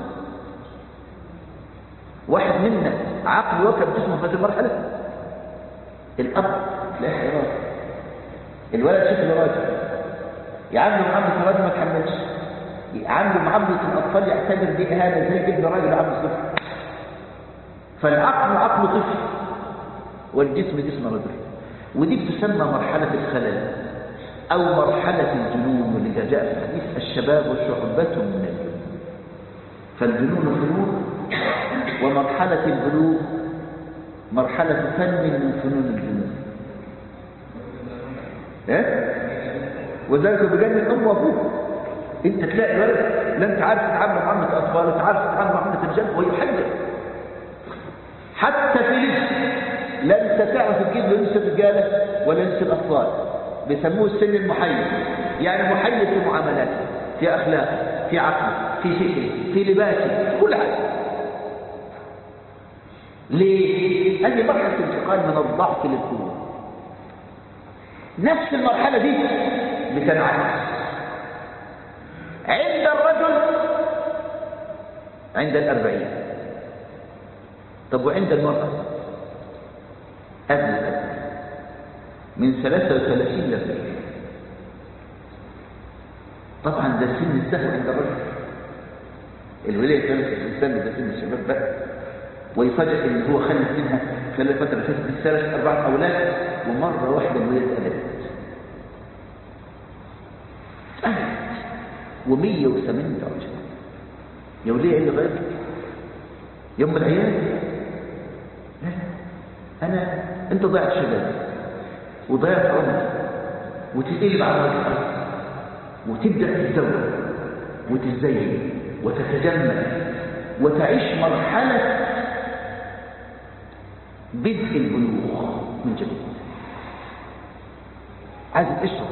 واحد منا عقله يواكب جسمه في هذه المرحلة. الأب تلاقيه حيران، الولد شكله راجل، يعامله معاملة الراجل ما تحملش، يعامله معاملة الأطفال يعتبر دي إهانة زي ابن راجل عامل صفر. فالعقل عقل طفل والجسم جسم رجل. ودي بتسمى مرحلة الخلل أو مرحلة الجنون، واللي جاء في الحديث الشباب شعبة من الجنون. فالجنون فنون، ومرحلة البلوغ مرحلة فن من فنون الجنون. وذلك بجانب الأم وأبوه. أنت تلاقي ولد لا أنت عارف تتعامل مع معاملة أطفال، أنت عارف تتعامل مع معاملة الرجال، ويحدث حتى في لبس لا انت تعرف تجيب له لسه الرجاله ولا لسه الاطفال، بيسموه السن المحيز، يعني محيز في معاملاته، في اخلاقه، في عقله، في فكره، في لباسه، في كل حاجه. ليه؟ هذه مرحله الانتقال من الضعف للقوه. نفس المرحله دي بتنعكس عند الرجل عند 40. طب وعند المرأة قبل من 33 ل 40. طبعا ده سن السهو عند الرجل، الولاية كانت الإنسان ده سن الشباب بقى، ويفاجئ ان هو خلف منها خلال فترة فاتت 3-4 أولاد، ومرة واحدة الولاية قلبت و180 درجة. يا وليه اللي غير يوم العيال؟ لا، انت ضيعت شباب وضيعت عمر، وتقلب على الارض وتبدا تتزوج وتتزين وتتجمل وتعيش مرحله بدء البلوغ من جديد. عايز تشرب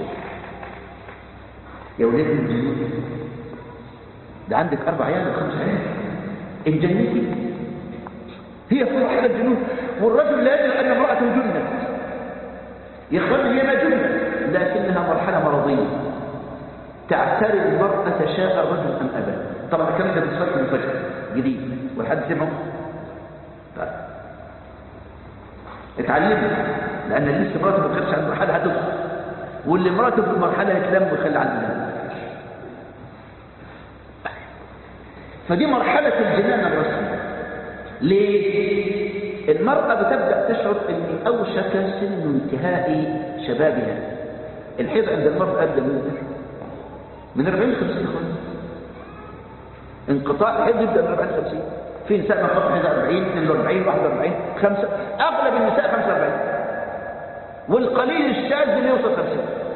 يا ولاد الجنود؟ ده عندك 4 عيال و5 عيال، الجنتي هي في مرحله الجنون، والرجل لا يدري ان امراته جنت. يا اخواني هي ما جنت، لكنها مرحله مرضيه تعتري المراه شاء الرجل ام ابى. طبعا الكلام ده بيصير من فجر جديد والحد سمعه. طيب اتعلموا، لان لسه مراته ما تخرجش عن مرحله هتوصل، واللي مراته في المرحله يتلم ويخلي عنها. فدي مرحله الجنان الرسمي. ليه؟ المرأة بتبدأ تشعر ان اوشك سن انتهاء شبابها. الحيض عند المرأة أبدأ من 40-50. انقطاع الحيض يبدأ من 40-50. في نساء منقطع حيض 40 42 41 5، اغلب النساء 45، والقليل الشاذ اللي يوصل 50.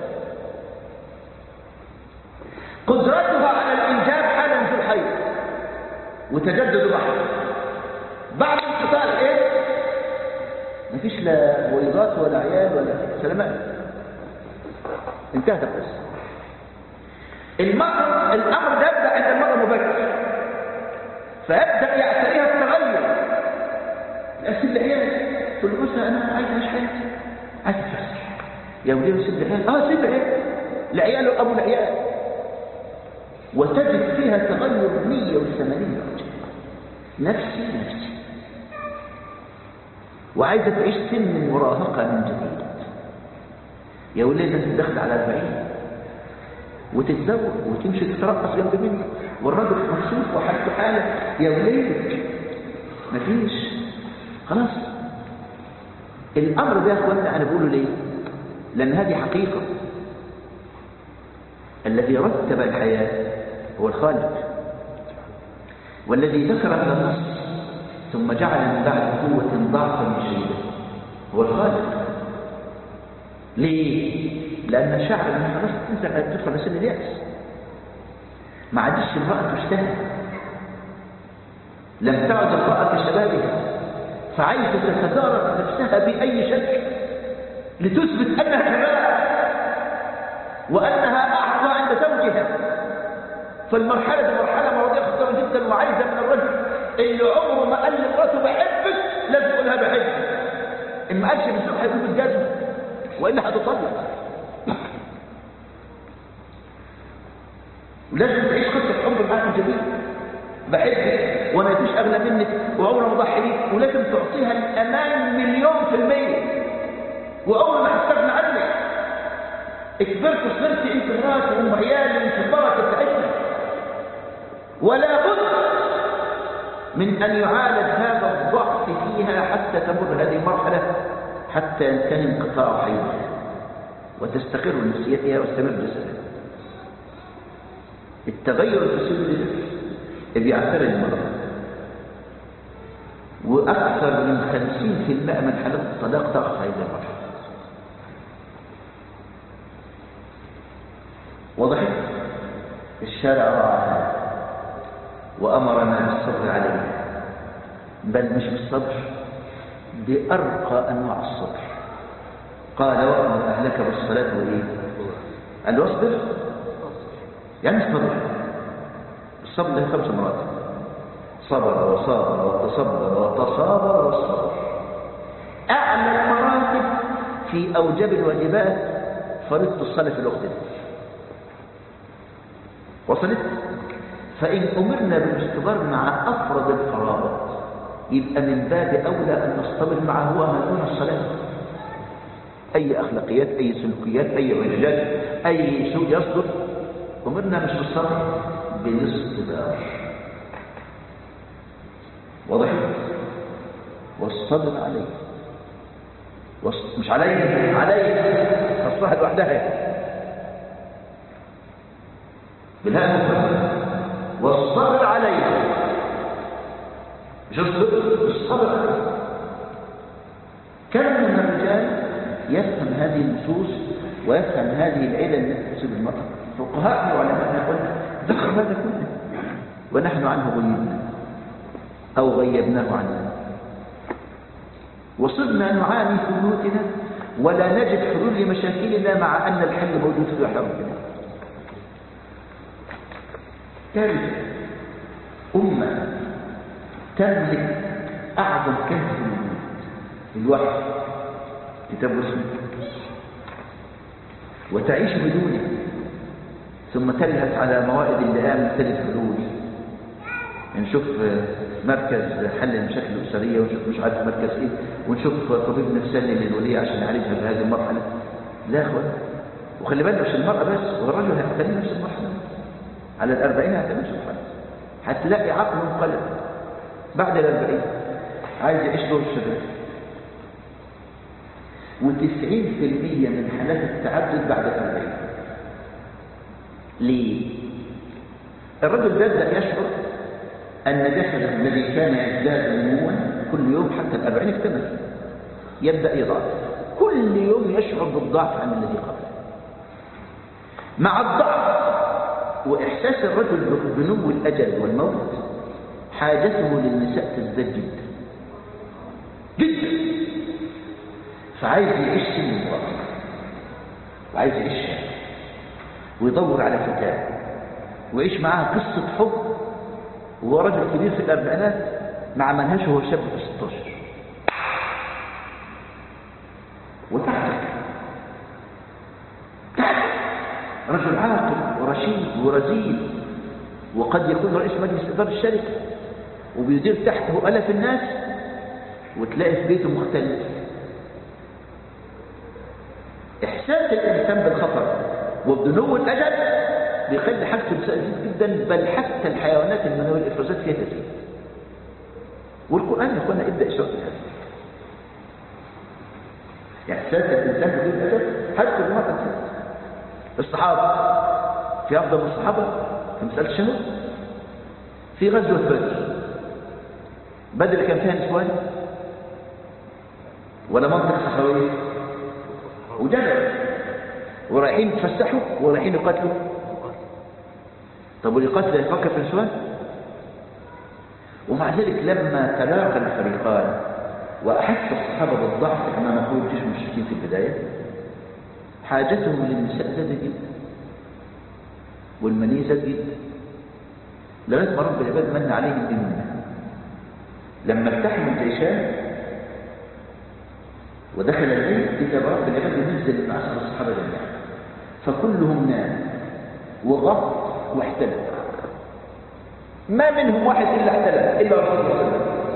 قدرتها على الانجاب حالا في الحيض وتجدد بحر. بعد انقطاع الحيض مفيش لا بويضات ولا عيال ولا سلامات، انتهت القصه. الامر ده يبدا عند المراه مبكر، فيبدا يعتريها التغير. اسيب العيال تقول له انا عايز اعيش حياتي، عايز اتفسح يا وليه وسيب العيال. سيب العيال، العيال ابو العيال، وتجد فيها تغير 180 درجه. نفسي وعايزه تعيش سن المراهقه من جديد. يا وليه انت داخل على 40 وتتزوج وتمشي تترقص جنب مني، والراجل مكسوف وحالته حاله. يا وليه مفيش، خلاص. الامر ده يا اخوانا انا بقوله ليه؟ لان هذه حقيقه. الذي رتب الحياه هو الخالق، والذي ذكر هذا النص ثم جعل من بعد قوة ضعفا شديدا هو الخالق. ليه؟ لأن شعر من خلاص تدخل سن اليأس، ما عادش امرأة تشتهى، لم تعد امرأة كشبابها، فعايزة تتدارك نفسها بأي شكل لتثبت أنها شباب وأنها أعطى عند زوجها. فالمرحلة دي مرحلة مرضية خطيرة جدا، وعايزة من الرجل اللي عمره ما قال لمراته بحبك لازم يقولها بحبك. إن ما قالش بالسوق هيكون بالجزم، وإلا هتطلق. ولازم تعيش قصة عمر معاك جديد، بحبك وما فيش أغلى منك وعمره ما ضحي ليك، ولازم تعطيها الأمان 1000000%، وعمره ما هتستغنى عنك. اكبرت وصرت انت مرات وام عيال وانت البركه بتاعتنا، ولا بد من ان يعالج هذا الضعف فيها حتى تمر هذه المرحله، حتى ينتهي انقطاع حيضها وتستقر نفسيتها ويستمر جسدها. التغير الفسيولوجي اللي بيعتري المرأة، واكثر من 50% من حالات الطلاق تقع في هذه المرحله. وضحت؟ الشارع رعاها وأمرنا بالصبر عليها، بل مش بالصبر، بأرقى أنواع الصبر. قال وأمر أهلك بالصلاة وإيه؟ قال له اصبر، يعني اصبر. الصبر له 5 مراتب: صبر وصابر وتصبر وتصابر والصبر. أعلى المراتب في أوجب الواجبات فريضة الصلاة في الوقت ده. وصلت؟ فإن أمرنا بالاصطبار مع أفرد الفرائض يبقى من باب أولى أن نصطبر معه وما دون الصلاة. أي أخلاقيات، أي سلوكيات، أي علاجات، أي سوء يصدر، أمرنا مش بالصبر، بالاصطبار. واضح؟ واصطبر عليه، مش عليه، خصها لوحدها بالهاء المفردة. واصطبر عليه، مش اصطبر عليه. كم من الرجال يفهم هذه النصوص ويفهم هذه العلة التي تصيب المرأة. فقهاء وعلماء يقول ذكر هذا كله ونحن عنه غيبنا أو غيبناه عنه، وصرنا نعاني في بيوتنا ولا نجد حلول لمشاكلنا مع أن الحل موجود في وحي ربنا. ثالثا، أمة تملك أعظم كنز في الوجود، الوحي، كتاب وسنة، وتعيش بدونه، ثم تلهث على موائد اللئام مثل الحلول. نشوف مركز حل المشاكل الأسرية، ونشوف مش عارف مركز إيه، ونشوف طبيب نفساني للولية عشان يعالجها في هذه المرحلة. لا يا أخوان، وخلي بالنا مش المرأة بس، والرجل هيعتني نفس المرحلة، على 40 هيعتني نفس المرحلة. هتلاقي عقله انقلب بعد 40، عايز يعيش دور الشباب. و90% من حالات التعدد بعد 40. ليه؟ الرجل بدأ يشعر أن جسده الذي كان يزداد نموا كل يوم حتى 40 اكتمل، يبدأ يضعف كل يوم، يشعر بالضعف عن الذي قبله. مع الضعف وإحساس الرجل بنمو الأجل والموت، حاجته للنساء تزداد جدا جدا، فعايز يعيش سن المراهقة، وعايز يعيش ويدور على فتاة ويعيش معها قصة حب، وهو رجل كبير في الأربعينات مع منهشه هو شاب في 16. وتحت رجل عاقل ورشيد ورزين، وقد يكون رئيس مجلس إدارة الشركة وبيدير تحته آلاف الناس، وتلاقي في بيته مختلف. إحساس الإنسان بالخطر وبدنو الأجل بيخلي حاجته تزيد جدا، بل حتى الحيوانات المنوية الإفرازات فيها تزيد. والقرآن يقولنا ابدأ إشارة هذا. إحساس الإنسان بدون أجل حتى المرأة تزيد. الصحابة، في أفضل من الصحابة في مسألة الشهوة، في غزوة بدر. بدر كان فيها نسوان ولا منطقة صحراوية وجبل، ورايحين يتفسحوا ورايحين يقاتلوا. طب والقتل يفكر في النسوان؟ ومع ذلك لما تلاقى الفريقان وأحس الصحابة بالضعف أمام خروج جيش المشركين في البداية، حاجتهم للنساء زادت جدا والمنية زادت جدا، لغاية ما رب العباد من عليهم بمنه. لما التحموا الجيشان ودخل الليل إذا رب العباد ينزل مع أسر الصحابة جميعا، فكلهم نام وغط واحتلم، ما منهم واحد إلا احتلم إلا رسول الله صلى الله عليه وسلم.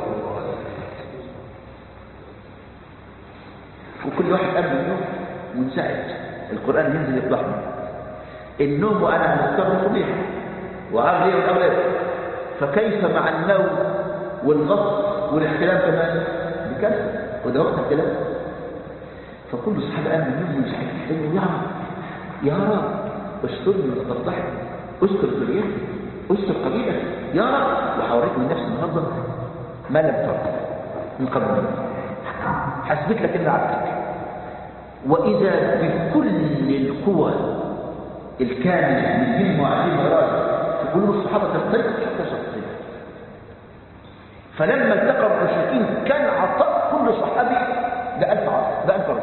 وكل واحد قبل النوم منسعد، القرآن ينزل يفضحنا. النوم وأنا مستغرق بها وعقلي والأولاد، فكيف مع النوم والغط والاحتلام كمان بكارثة، وده وقت احتلام. فكل الصحابة قام من النوم منسعد، يا رب يا رب استرني ولا تفضحني، استر ذريتي، استر قبيلتي يا رب. وحاوريت من نفسي النهارده ما لم ترى من قبل مني، حسبت لك ان عبدك. واذا بكل القوى الكامله من هم وعزيم وراجل في قلوب الصحابه ترتد حتى ترتد. فلما التقى المشركين كان عطاء كل كل صحابي ده 1000 عاص، ده 1000 رجل،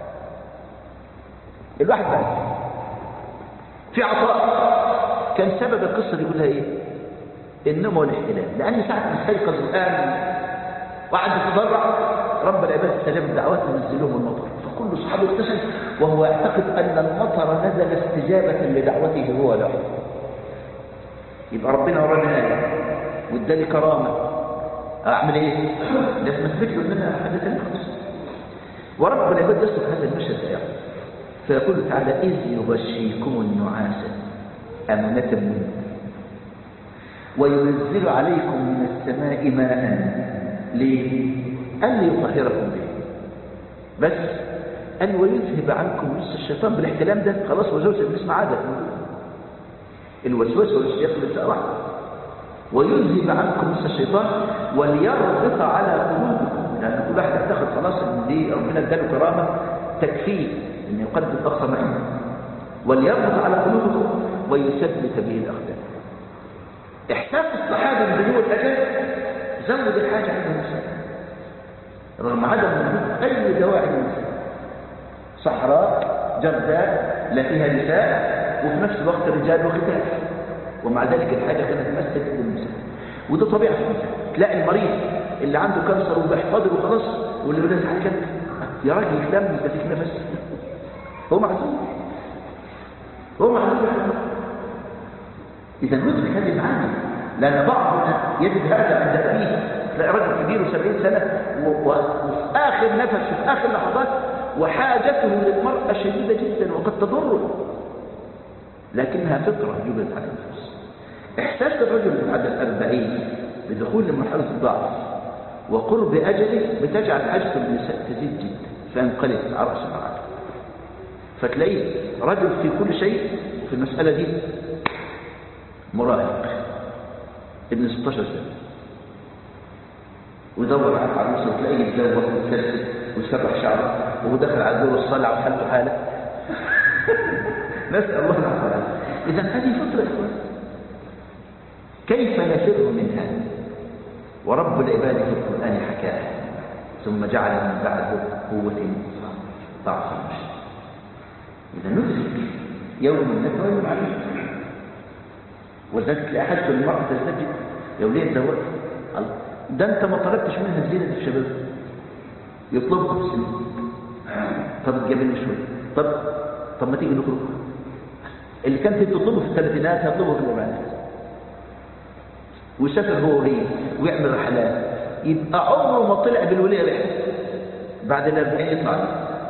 الواحد بقى. في عطاء كان سبب القصة دي كلها ايه؟ النوم والاحتلال، لأن ساعة ما استيقظ الآن وقعد يتضرع رب العباد استجاب الدعوات ونزلوهم المطر، فكل صحابه اغتسل وهو يعتقد أن المطر نزل استجابة لدعوته هو له. يبقى ربنا ورانا آية واداني كرامة، أعمل إيه؟ لازم أثبت له إن أنا حاجة تانية خالص. ورب العباد يصف هذا المشهد يعني فيقول تعالى إذ يغشيكم النعاس أمانة منه وينزل عليكم من السماء ماء ليه؟ قال ليطهركم به، بس قال ويذهب عنكم رجس الشيطان. بالاحتلام ده خلاص وسوسة ابليس ما عادت الوسوسة والاشتياق للساعة واحدة. ويذهب عنكم رجس الشيطان وليربط على قلوبكم، لأن كل واحد يعتقد خلاص ان دي ربنا اداله كرامة تكفيه ان يقدم اقصى ما عنده. وليربط على قلوبكم ويثبت به الاقدام. احساس الصحابه بدون الاجل زود الحاجه عند الانسان رغم عدم وجود اي دواعي للانسان. صحراء جرداء لا فيها نساء وفي نفس الوقت رجال وختان، ومع ذلك الحاجه كانت مسكت للنساء. وده طبيعه في الانسان. تلاقي المريض اللي عنده كانسر وبيحفظه وخلاص واللي بيقول عليه كده يا راجل الكلام مش فيك نفس، هو معذور، هو معذور. إذا ندرك هذه المعاني، لأن بعضنا يجد هذا عند أبيه، تلاقي رجل كبير 70 سنة وفي آخر نفس وفي آخر لحظات وحاجته للمرأة شديدة جدا وقد تضره، لكنها فطرة يوجد على النفس. إحساس الرجل بعد 40 بدخول لمرحلة الضعف وقرب أجله بتجعل حاجة النساء تزيد جدا فينقلب على رأس العالم. فتلاقيه رجل في كل شيء في المسألة دي مراهق ابن 16 سنة ويدور على العروسة وتلاقيه يتزوج ويتسلسل ويسرح شعره وهو دخل على الدور الصالع وحالته حالة نسأل الله العافية. إذا هذه فطرة يا إخوان، كيف نفر منها؟ ورب العباد في القرآن حكاها ثم جعل من بعد قوة ضعفا. إذا ندرك يوم النكبة ويوم عليه. ولذلك تلاقي حاجة المرأة تزدجد يا وليه زوجت ده انت ما طلبتش منها الزينة دي في شباب يطلبها في السنين. طب تجيبني شوية، طب ما تيجي نخرج. اللي كانت تطلبه في الثلاثينات هتطلبه في الأربعينات ويسافر هو وهي ويعمل رحلات، يبقى عمره ما طلع بالولية رحلة بعد 40 يطلع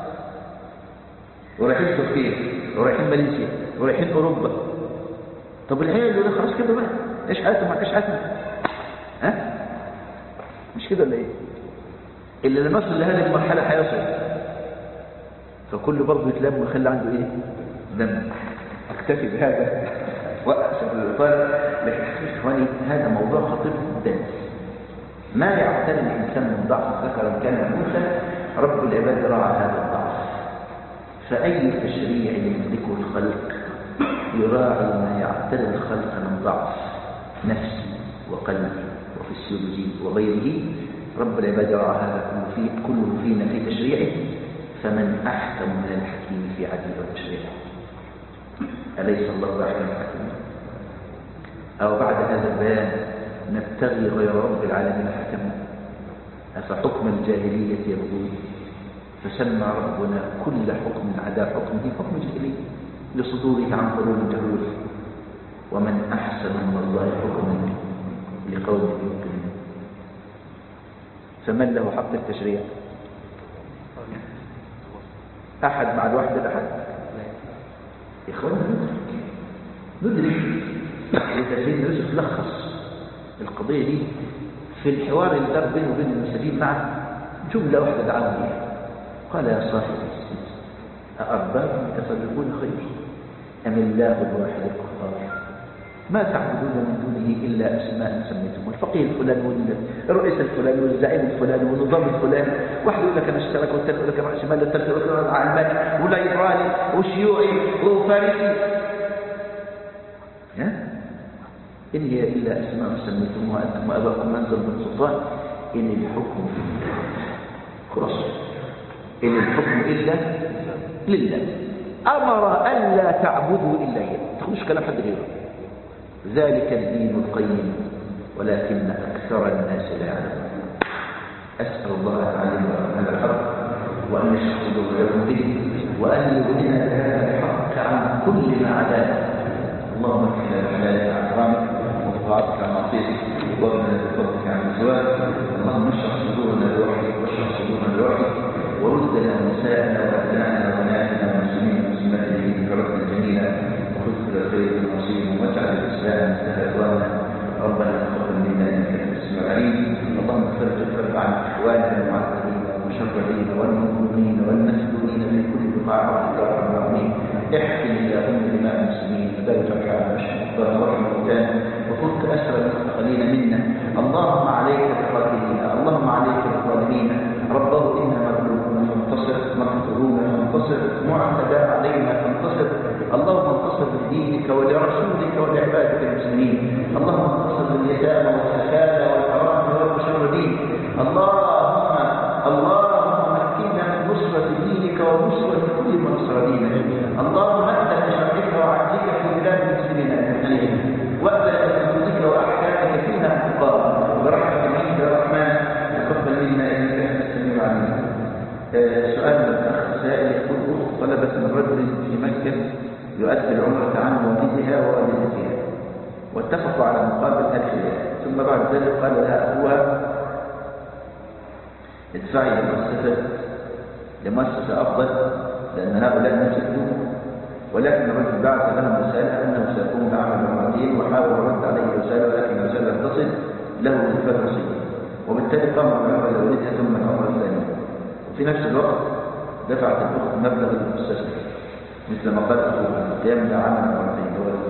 ورايحين تركيا ورايحين ماليزيا ورايحين أوروبا. طب العيال دول خلاص كده بقى ايش حياتهم ما فيش حياتهم، ها مش كده ولا ايه؟ اللي لما يصل لهذه المرحله هيصل فكل برضه يتلم ويخلي عنده ايه؟ دم. اكتفي بهذا واسف للاطاله، لكن اخواني هذا موضوع خطير جدا. ما يعتني الانسان من ضعف ذكرا كان انثى رب العباد راعى هذا الضعف. فاي تشريع يملكه الخلق يراعي ما يعتري الخلق من ضعف نفسي وقلبي وفسيولوجي وغيره. رب العباد يراعى هذا كله فينا في تشريعه، فمن أحكم من الحكيم في عدل وتشريعه؟ أليس الله أحكم الحكيم؟ أو بعد هذا البيان نبتغي غير رب العالمين حكما؟ أفحكم الجاهلية يبغون؟ فسمى ربنا كل حكم عدا حكمه حكم جاهلية لصدوره عن قلوب جهول. ومن أحسن من الله حكما لقوم يوقنون. فمن له حق التشريع؟ أحد مع الواحد الأحد؟ إخوانا ندرك إذا سيدنا يوسف لخص القضية دي في الحوار اللي دار بينه وبين المساجين معه جملة واحدة دعاهم بها. قال يا صاحب السجن أأرباب متفرقون خير أم الله الواحد القهار ما تعبدون من دونه إلا أسماء سميتم الفقيه الفلاني والرئيس الفلاني والزعيم الفلاني والنظام الفلاني. واحد يقول لك أنا اشترك والثاني يقول لك أنا رأس مال الثالث يقول لك أنا علماني ولا إبراني وشيوعي وفارسي. إن هي إلا أسماء سميتموها أنتم وأباكم منزل من سلطان إن الحكم في الله. خلاص إن الحكم إلا لله أمر أن لا تعبدوا إلا إياه ما تاخدوش كلام حد غيره ذلك الدين القيم ولكن أكثر الناس لا يعلمون أسأل الله تعالى هذا الحق وأن يشهد لهم به وأن يغنينا بهذا الحق عن كل ما عداه اللهم اكفنا بحلالك عن حرامك وطاعتك عن معصيتك وابنا بفضلك عن الزواج اللهم اشرح صدورنا لوحدك واشرح صدورنا لوحدك وردنا ونساءنا وابنائنا وبناتنا والمسلمين والمسلمات الذين كرمنا جميعا وخذ كل خير ونصيب واجعل الاسلام سهلا ربنا تقبل منا انك انت السميع العليم اللهم فرج عن اخواننا المعذبين والمشردين والمظلومين والمسلوبين من كل بقاع ارضك يا رب العالمين احسن اللهم دماء المسلمين وبارك الحال واشهد ورحمه الله وفك اسر المستقلين منا اللهم عليك بقاتلين اللهم عليك بالظالمين ربه انا مغلوبون فانتصر مقتولون فانتصر معتدى علينا فانتصر اللهم انتصر لدينك ولرسولك ولعبادك المسلمين اللهم انتصر لليتامى والسكالى والارامل والمشردين اللهم مكنا من نصرة دينك ونصرة كل من نصر دينك اللهم أنزل بشرعك وعدلك في بلاد المسلمين أجمعين وأنزل بحدودك وأحكامك فينا انتقام برحمتك منك يا رحمن تقبل منا إنك أنت السميع العليم. سؤال من الأخ سائل يقول طلبت من رجل في مكة يؤدي العمرة عن والدها ووالدتها واتفقوا على مقابل 1000 ريال ثم بعد ذلك قال لها أخوها ادفعي لمؤسسة أفضل لأن هؤلاء الناس يكونوا ولكن الرجل بعث لهم رسالة أنه سيكون معهم مرتين وحاول الرد عليه رسالة ولكن الرسالة لم تصل له بالفعل رصيد وبالتالي قام بالعمرة لولدها ثم العمرة الثانية وفي نفس الوقت دفعت الأخت مبلغ المستثمر مثل ما قال أخوها القيام عنها مرتين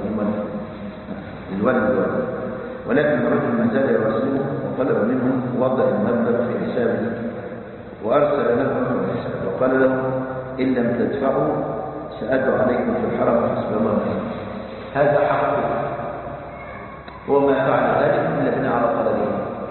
للولد ولكن الرجل ما زال يراسله وطلب منه وضع المبلغ في حسابه وأرسل له الحساب وقال له إن لم تدفعوا سأدعو عليكم في الحرم حسب الله ونعم هذا حقه وما فعل ذلك إلا بناء على قدره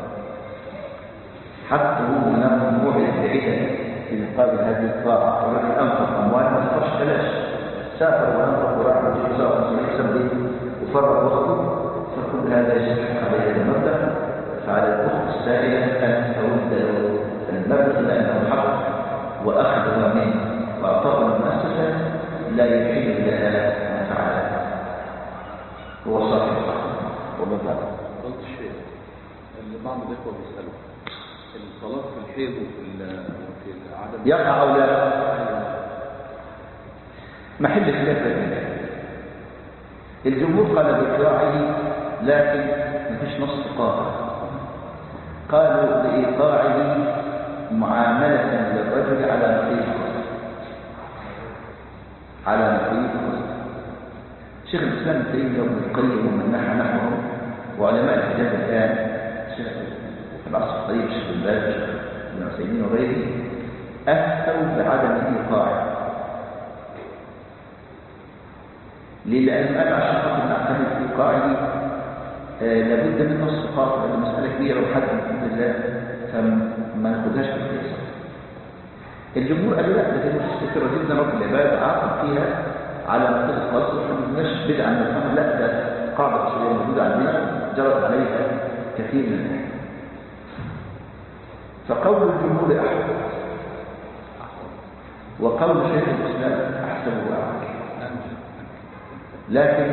حقه من الموضوع البعيدة في مقابل هذه الطاعة والرجل أنفق أموال ما تفرش بلاش سافر وأنفق وراح وجه صار يحسب به وفرق وقته فكل هذا يشحق عليه المبلغ فعلى الأخت السائلة أن ترد المبلغ لأنه حق وأخذها منه وأعطاه المؤسسة لا يحل لها ما فعل هو صاحب الحق والله تعالى. قلت الشيء اللي بعض الإخوة بيسألوا الطلاق في الحيض وفي العدم يقع أو لا محل خلاف الجمهور قال بإيقاعه لكن ما فيش نص قاطع قالوا بإيقاعه معاملة للرجل على نقيض شيخ الإسلام ابن تيمية وابن القيم ومن نحى نحوه وعلماء الحجاز الآن شيخ العصر الطيب شيخ بن باز شيخ ابن عثيمين وغيره أفتوا بعدم الإيقاع لأن أنا عشان خاطر نعتمد في إيقاعه لابد من نص قاطع المسألة كبيرة وحد الحمد لله فما ناخدهاش بالقياس. الجمهور قالوا لا ده كثيرة جدا رب العباد عاقب فيها على نقطة القصر مش بدعة من الفهم لا ده قاعدة أصولية موجودة عندنا جرت عليها كثير من الناس فقول الجمهور أحسن وقول شيخ الإسلام أحسن وأعلى لكن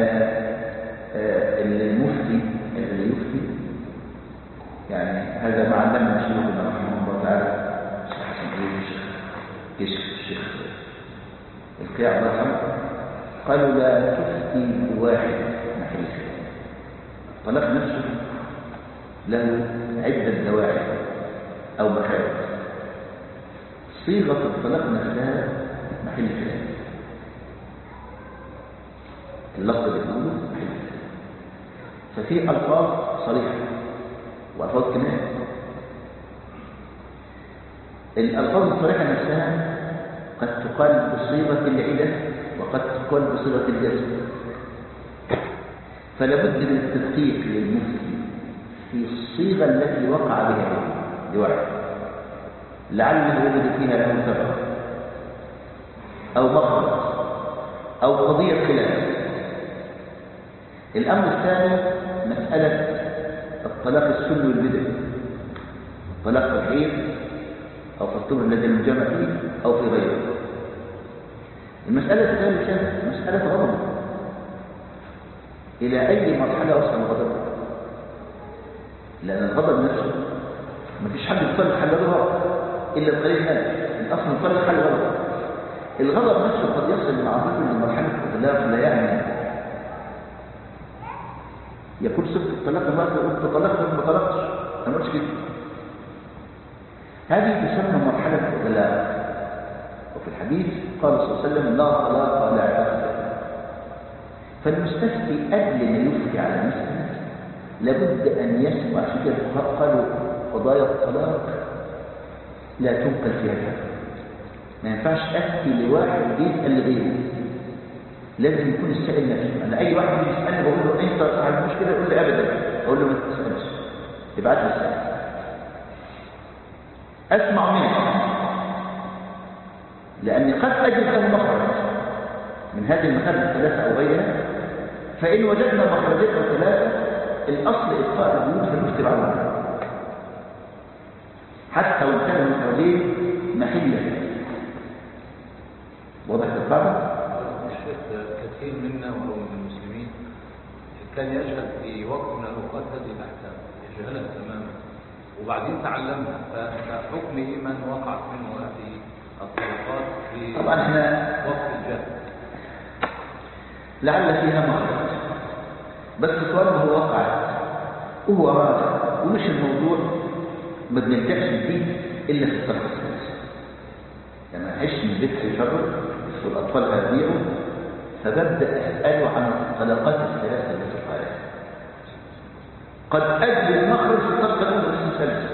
المفتي الذي يفتي يعني هذا ما علمنا شيخنا رحمه الله تعالى الشيخ حسن الشيخ القياع الله يرحمه قالوا لا تفتي بواحد محل الكلام الطلاق نفسه له عدة دواعي أو مخارج صيغة الطلاق نفسها محل الكلام اللفظ اللي بنقوله محل الكلام ففي ألفاظ صريحة وألفاظ كمان الألفاظ الصريحة نفسها قد تقال بصيغة العلة وقد تقال بصيغة الجزم فلا بد من التدقيق للمفتي في الصيغة التي وقع بها لواحد لعله يجد فيها له سبب أو مخرج أو قضية خلاف. الأمر الثاني مسألة الطلاق السني والبدعي، الطلاق في الحيض أو في الطهر الذي الجمع فيه أو في غيره. المسألة الثالثة مسألة غضب، إلى أي مرحلة وصل الغضب؟ لأن الغضب نفسه ما فيش حد يصلح حل الغضب إلا القليل ناس، الأصل يصلح حل الغضب. الغضب نفسه قد يصل مع الرجل لمرحلة الخلاف لا يعني يقول سبت الطلاق ما قلت طلقت ما طلقتش، أنا ما قلتش كده. هذه تسمى مرحلة الخلاف. وفي الحديث قال صلى الله عليه وسلم لا طلاق لا عتق. فالمستفتي قبل ما يفتي على مسألة لابد أن يسمع شيء. قالوا قضايا الطلاق لا تنقل فيها كلام، ما ينفعش أفتي لواحد بيسأل لغيره، لازم يكون السائل نفسه. أنا أي واحد يسألني بقول له أنت صاحب المشكلة يقول لي أبدا، أقول له ما تسألش، ابعت له السائل أسمع منه، لأني قد أجد له مخرج من هذه المخارج الثلاثة أو غيرها. فإن وجدنا مخرجات الثلاثة الأصل إبقاء البيوت في المفتي العام حتى وإن كان المخرجين محلة. واضح الفرق؟ الشيخ كثير منا وهو من المسلمين كان يجهل في وقت من الأوقات هذه الأحكام، يجهلها تماما وبعدين تعلمها، فحكمه من وقعت منه هذه الطلقات في طبعا احنا وقت الجهل لعل فيها مخرج، بس طالما وقعت وهو راجع ومش الموضوع ما بنلجأش للدين إلا في الطلقة الثالثة. يعني عشت من بيت في شر والأطفال هادئوا، فببدأ أسأله عن الطلقات الثلاثة التي قالها. قد أجل المخرج في الطلقة الأولى بس الثالثة.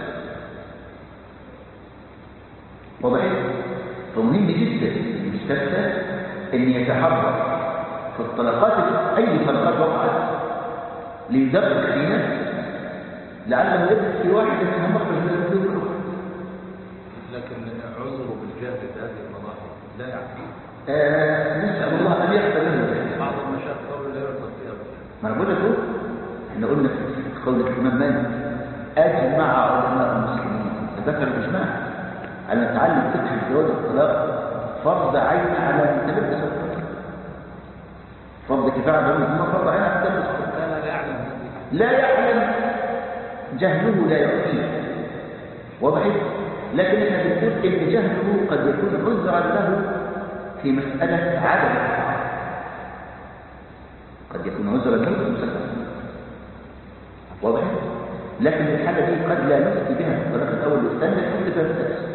واضح؟ فمهم جدا المستفتى أن يتحرك في الطلقات أي طلقات وقعت ليدقق في نفسه لعله يجد في واحد اسمه مخرج من الدين. لكن عذره بالجهل بهذه المظاهر لا يعفيه. نسأل الله أن يحفظ لنا. بعض المشايخ قالوا لا يعذر فيها. ما أنا بقول لك احنا قلنا في قول الإمام مالك أجمع علماء المسلمين، ذكر الإجماع على تعلم فقه جواز الطلاق فرض عين على متلبس الطلاق، فرض كفاية على الإمام، فرض عين على متلبس الطلاق. كان لا يعلم لا يعلم، جهله لا يكفيه. واضح؟ لكن احنا بنقول ان جهله قد يكون عذرا له في مسألة عدم الطلاق، قد يكون عذرا له في مسألة. واضح؟ لكن الحالة دي قد لا نفتي بها في الطلاق الأول والثاني، نفتي بها في الثالث،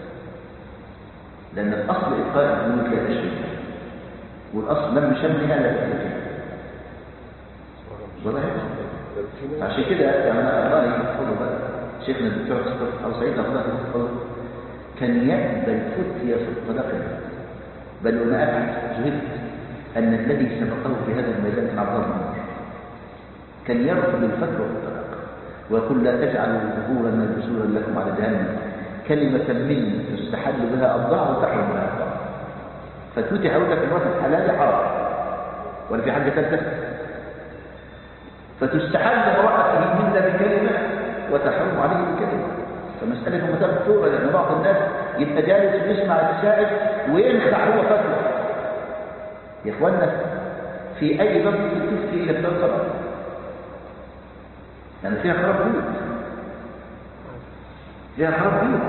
لأن الأصل إبقاء البيوت لا تشريك، والأصل لم يشملها لا تشريك. واضح؟ عشان كده يعني أنا أراني أقول بقى شيخنا الدكتور أو سعيد أخلاق الفضل كان يقبل فتية في الطلاق، بل وما أجهد أن الذي سبقه في هذا الميدان كان عبد الله كان يرفض الفتوى في الطلاق ويقول لا تجعلوا ظهورا جسورا لكم على جهنم، كلمة من تستحل بها الضاع وتحرم بها الضاع. فتوتي هقول لك المرأة الحلال حرام ولا في حاجة ثالثة، فتستحل امرأته منا بكلمة وتحرم عليه بكلمة. فمسألة متفقة، لأن بعض الناس يبقى جالس ويسمع السائل وينخع هو فتوى. يا إخوانا في أي باب تفتي إلى باب خراب، يعني فيها خراب بيوت، فيها خراب بيوت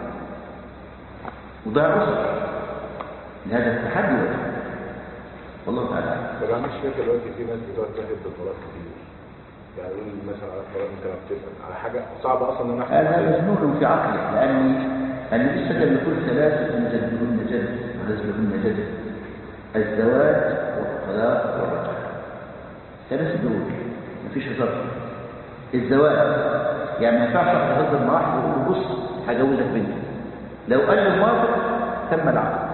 وضياع أسر. لهذا التحدي والله تعالى. طب عندك شايف دلوقتي في ناس بتقعد تهد بالطلاق كتير، يعني يقول مثلا على الطلاق انت بتسال على حاجه صعبه اصلا ان احنا هذا مجنون في عقله، لأن النبي صلى الله عليه وسلم يقول ثلاثة جدهن جد ورزقهن جد: الزواج والطلاق والرجعة. ثلاثة دول مفيش هزار. الزواج يعني ما ينفعش تهزر مع واحد ويقول له بص هجوزك بنتي، لو قال له موافق تم العقد.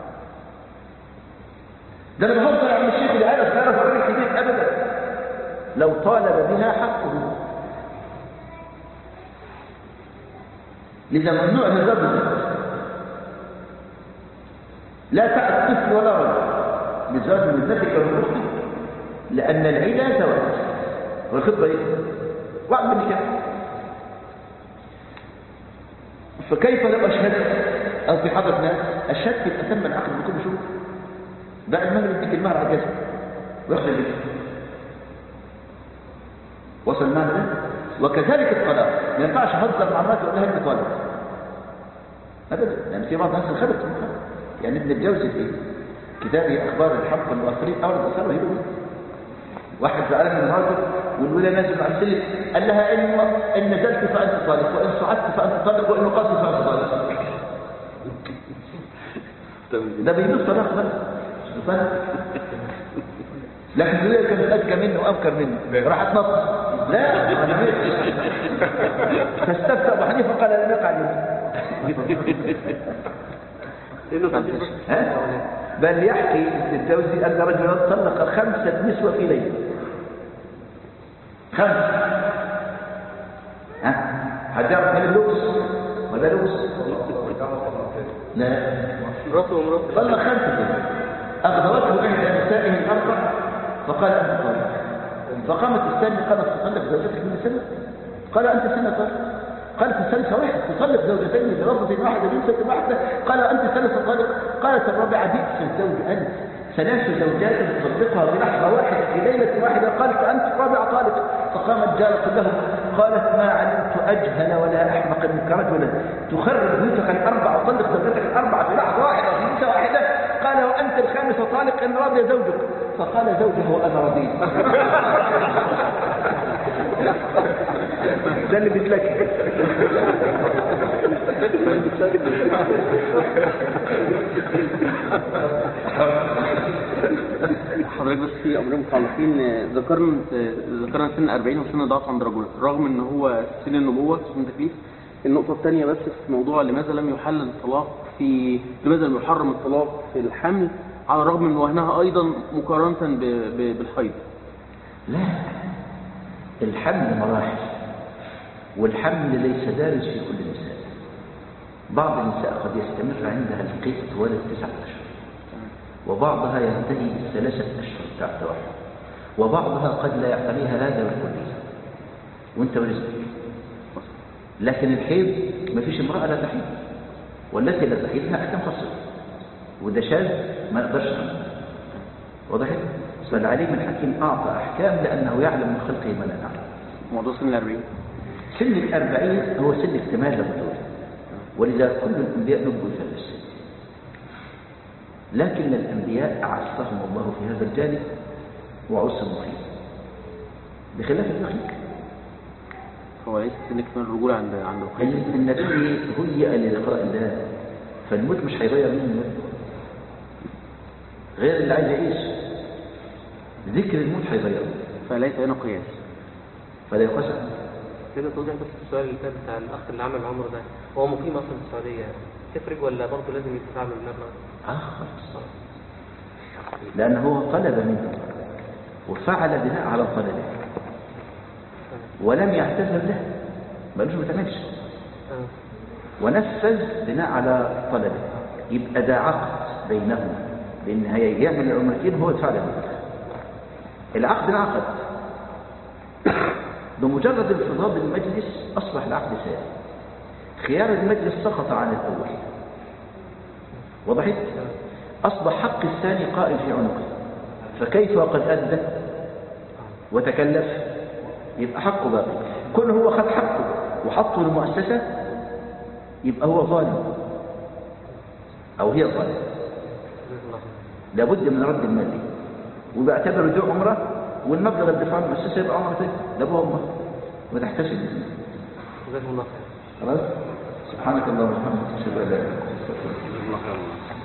ده انا بفضل عن الشيخ اللي عارف راجل كبير ابدا لو طالب بها حقه. لذا ممنوع من ضرب الزوج. لا تعد طفل ولا رجل للزواج من ابنتك او من اختك، لان العيله زواج والخطبه ايه؟ واحد من كده. فكيف لو اشهدت او في حضره ناس اشهدت يبقى تم العقد بكل شروط. بقى المهر يديك المهر على الجزء وياخد الجزء. وصل معنا ده؟ وكذلك الطلاق ما ينفعش اهزر مع مراتي واقول لها انت طالق ابدا، لان في بعض الناس خدت يعني ابن الجوزي في كتابه اخبار الحق والمؤثرين اورد اثاره يقول واحد زعلان من مراته والولا نازل على السلم قال لها ان نزلت فانت طالق وان صعدت فانت طالق وان وقفت فانت طالق. ده بيجيب طلاق بقى. لكن الولا كانت اذكى منه وابكر منه راح تنط لا فاستفتى ابو حنيفه قال لم يقع له بل يحكي الجوزي أن رجلا طلق 5 نسوة في ليلة 5. هتعرف من اللبس ولا لبس؟ لا طلق 5 كده. أغضبته إحدى نسائه الأربع فقال أنت طالق. فقامت الثانية قالت تطلق زوجتك من سنة؟ قال أنت سنة طالق. قال في ثالثة واحد تطلق زوجتين بلفظة واحدة بنسبة واحدة. قال أنت ثالثة طالق. قالت الرابعة بئس الزوج أنت 3 زوجات تطلقها بلحظة واحدة في ليلة واحدة. قالت أنت الرابعة طالق. فقامت جارة له قالت ما علمت أجهل ولا أحمق منك رجلا تخرب بيوتك ال4 وطلق زوجتك ال4 في لحظة واحدة في ليلة واحدة. قال وأنت الخامسة طالق إن رضي زوجك. فقال زوجه وأنا رضيت. ده اللي بيتلك حضرتك بس في امرين متعلقين. ذكرنا سن 40 وسن ضعف عند الرجل رغم ان هو سن النبوه سن تكليف. النقطه الثانيه بس في موضوع لماذا لم يحلل الطلاق لماذا لم يحرم الطلاق في الحمل على الرغم من وهنها ايضا مقارنه بالحيض. لا الحمل مراحل والحمل ليس دارج في كل النساء. بعض النساء قد يستمر عندها القيء طوال 9 أشهر وبعضها ينتهي ب3 أشهر تحت واحد وبعضها قد لا يعتريها هذا بالكلية وانت ورزقك. لكن الحيض ما فيش امرأة لا تحيض والتي لا تحيض لها أحكام خاصة وده شاذ ما نقدرش نعمل. وضحت؟ فالعليم الحكيم أعطى أحكام لأنه يعلم من خلقه ما لا نعلم. موضوع سن 40 سن 40 هو سن اكتمال الرجل ولذا كل الأنبياء نبوا في هذا السن. لكن الأنبياء أعصهم الله في هذا الجانب وعصموا فيه بخلاف الدقيق. هو ليس سن اكتمال الرجولة عند القيم. النبي هيئ للقاء الله فالموت مش هيغير منه الموت غير اللي عايز يعيش. ذكر الموت هيغيره فليس هنا قياس فلا يقاس كده. توضيح بس السؤال اللي فات بتاع الاخ اللي عمل عمره ده هو مقيم اصلا في السعوديه تفرق ولا برضه لازم يدفع له المبلغ؟ خلاص لانه هو طلب منه وفعل بناء على طلبه ولم يعتذر له مالوش ما تعملش ونفذ بناء على طلبه. يبقى ده عقد بينهما بان هيعمل العمرتين هو يدفع له العقد انعقد. بمجرد انفضاض المجلس أصبح العقد سائر. خيار المجلس سقط عن الأول. وضحت؟ أصبح حق الثاني قائم في عنقه فكيف وقد أدى وتكلف يبقى حقه باقي. كل هو خد حقه وحطه للمؤسسة يبقى هو ظالم أو هي ظالم. لابد من رد المال وبيعتبر دي عمره والمبلغ الدفاع المؤسسة يبقى عمرتين لابوها أمه وتحتسب. جزاكم الله خير. خلاص سبحانك اللهم وبحمدك اشهد ان لا اله الا انت استغفرك.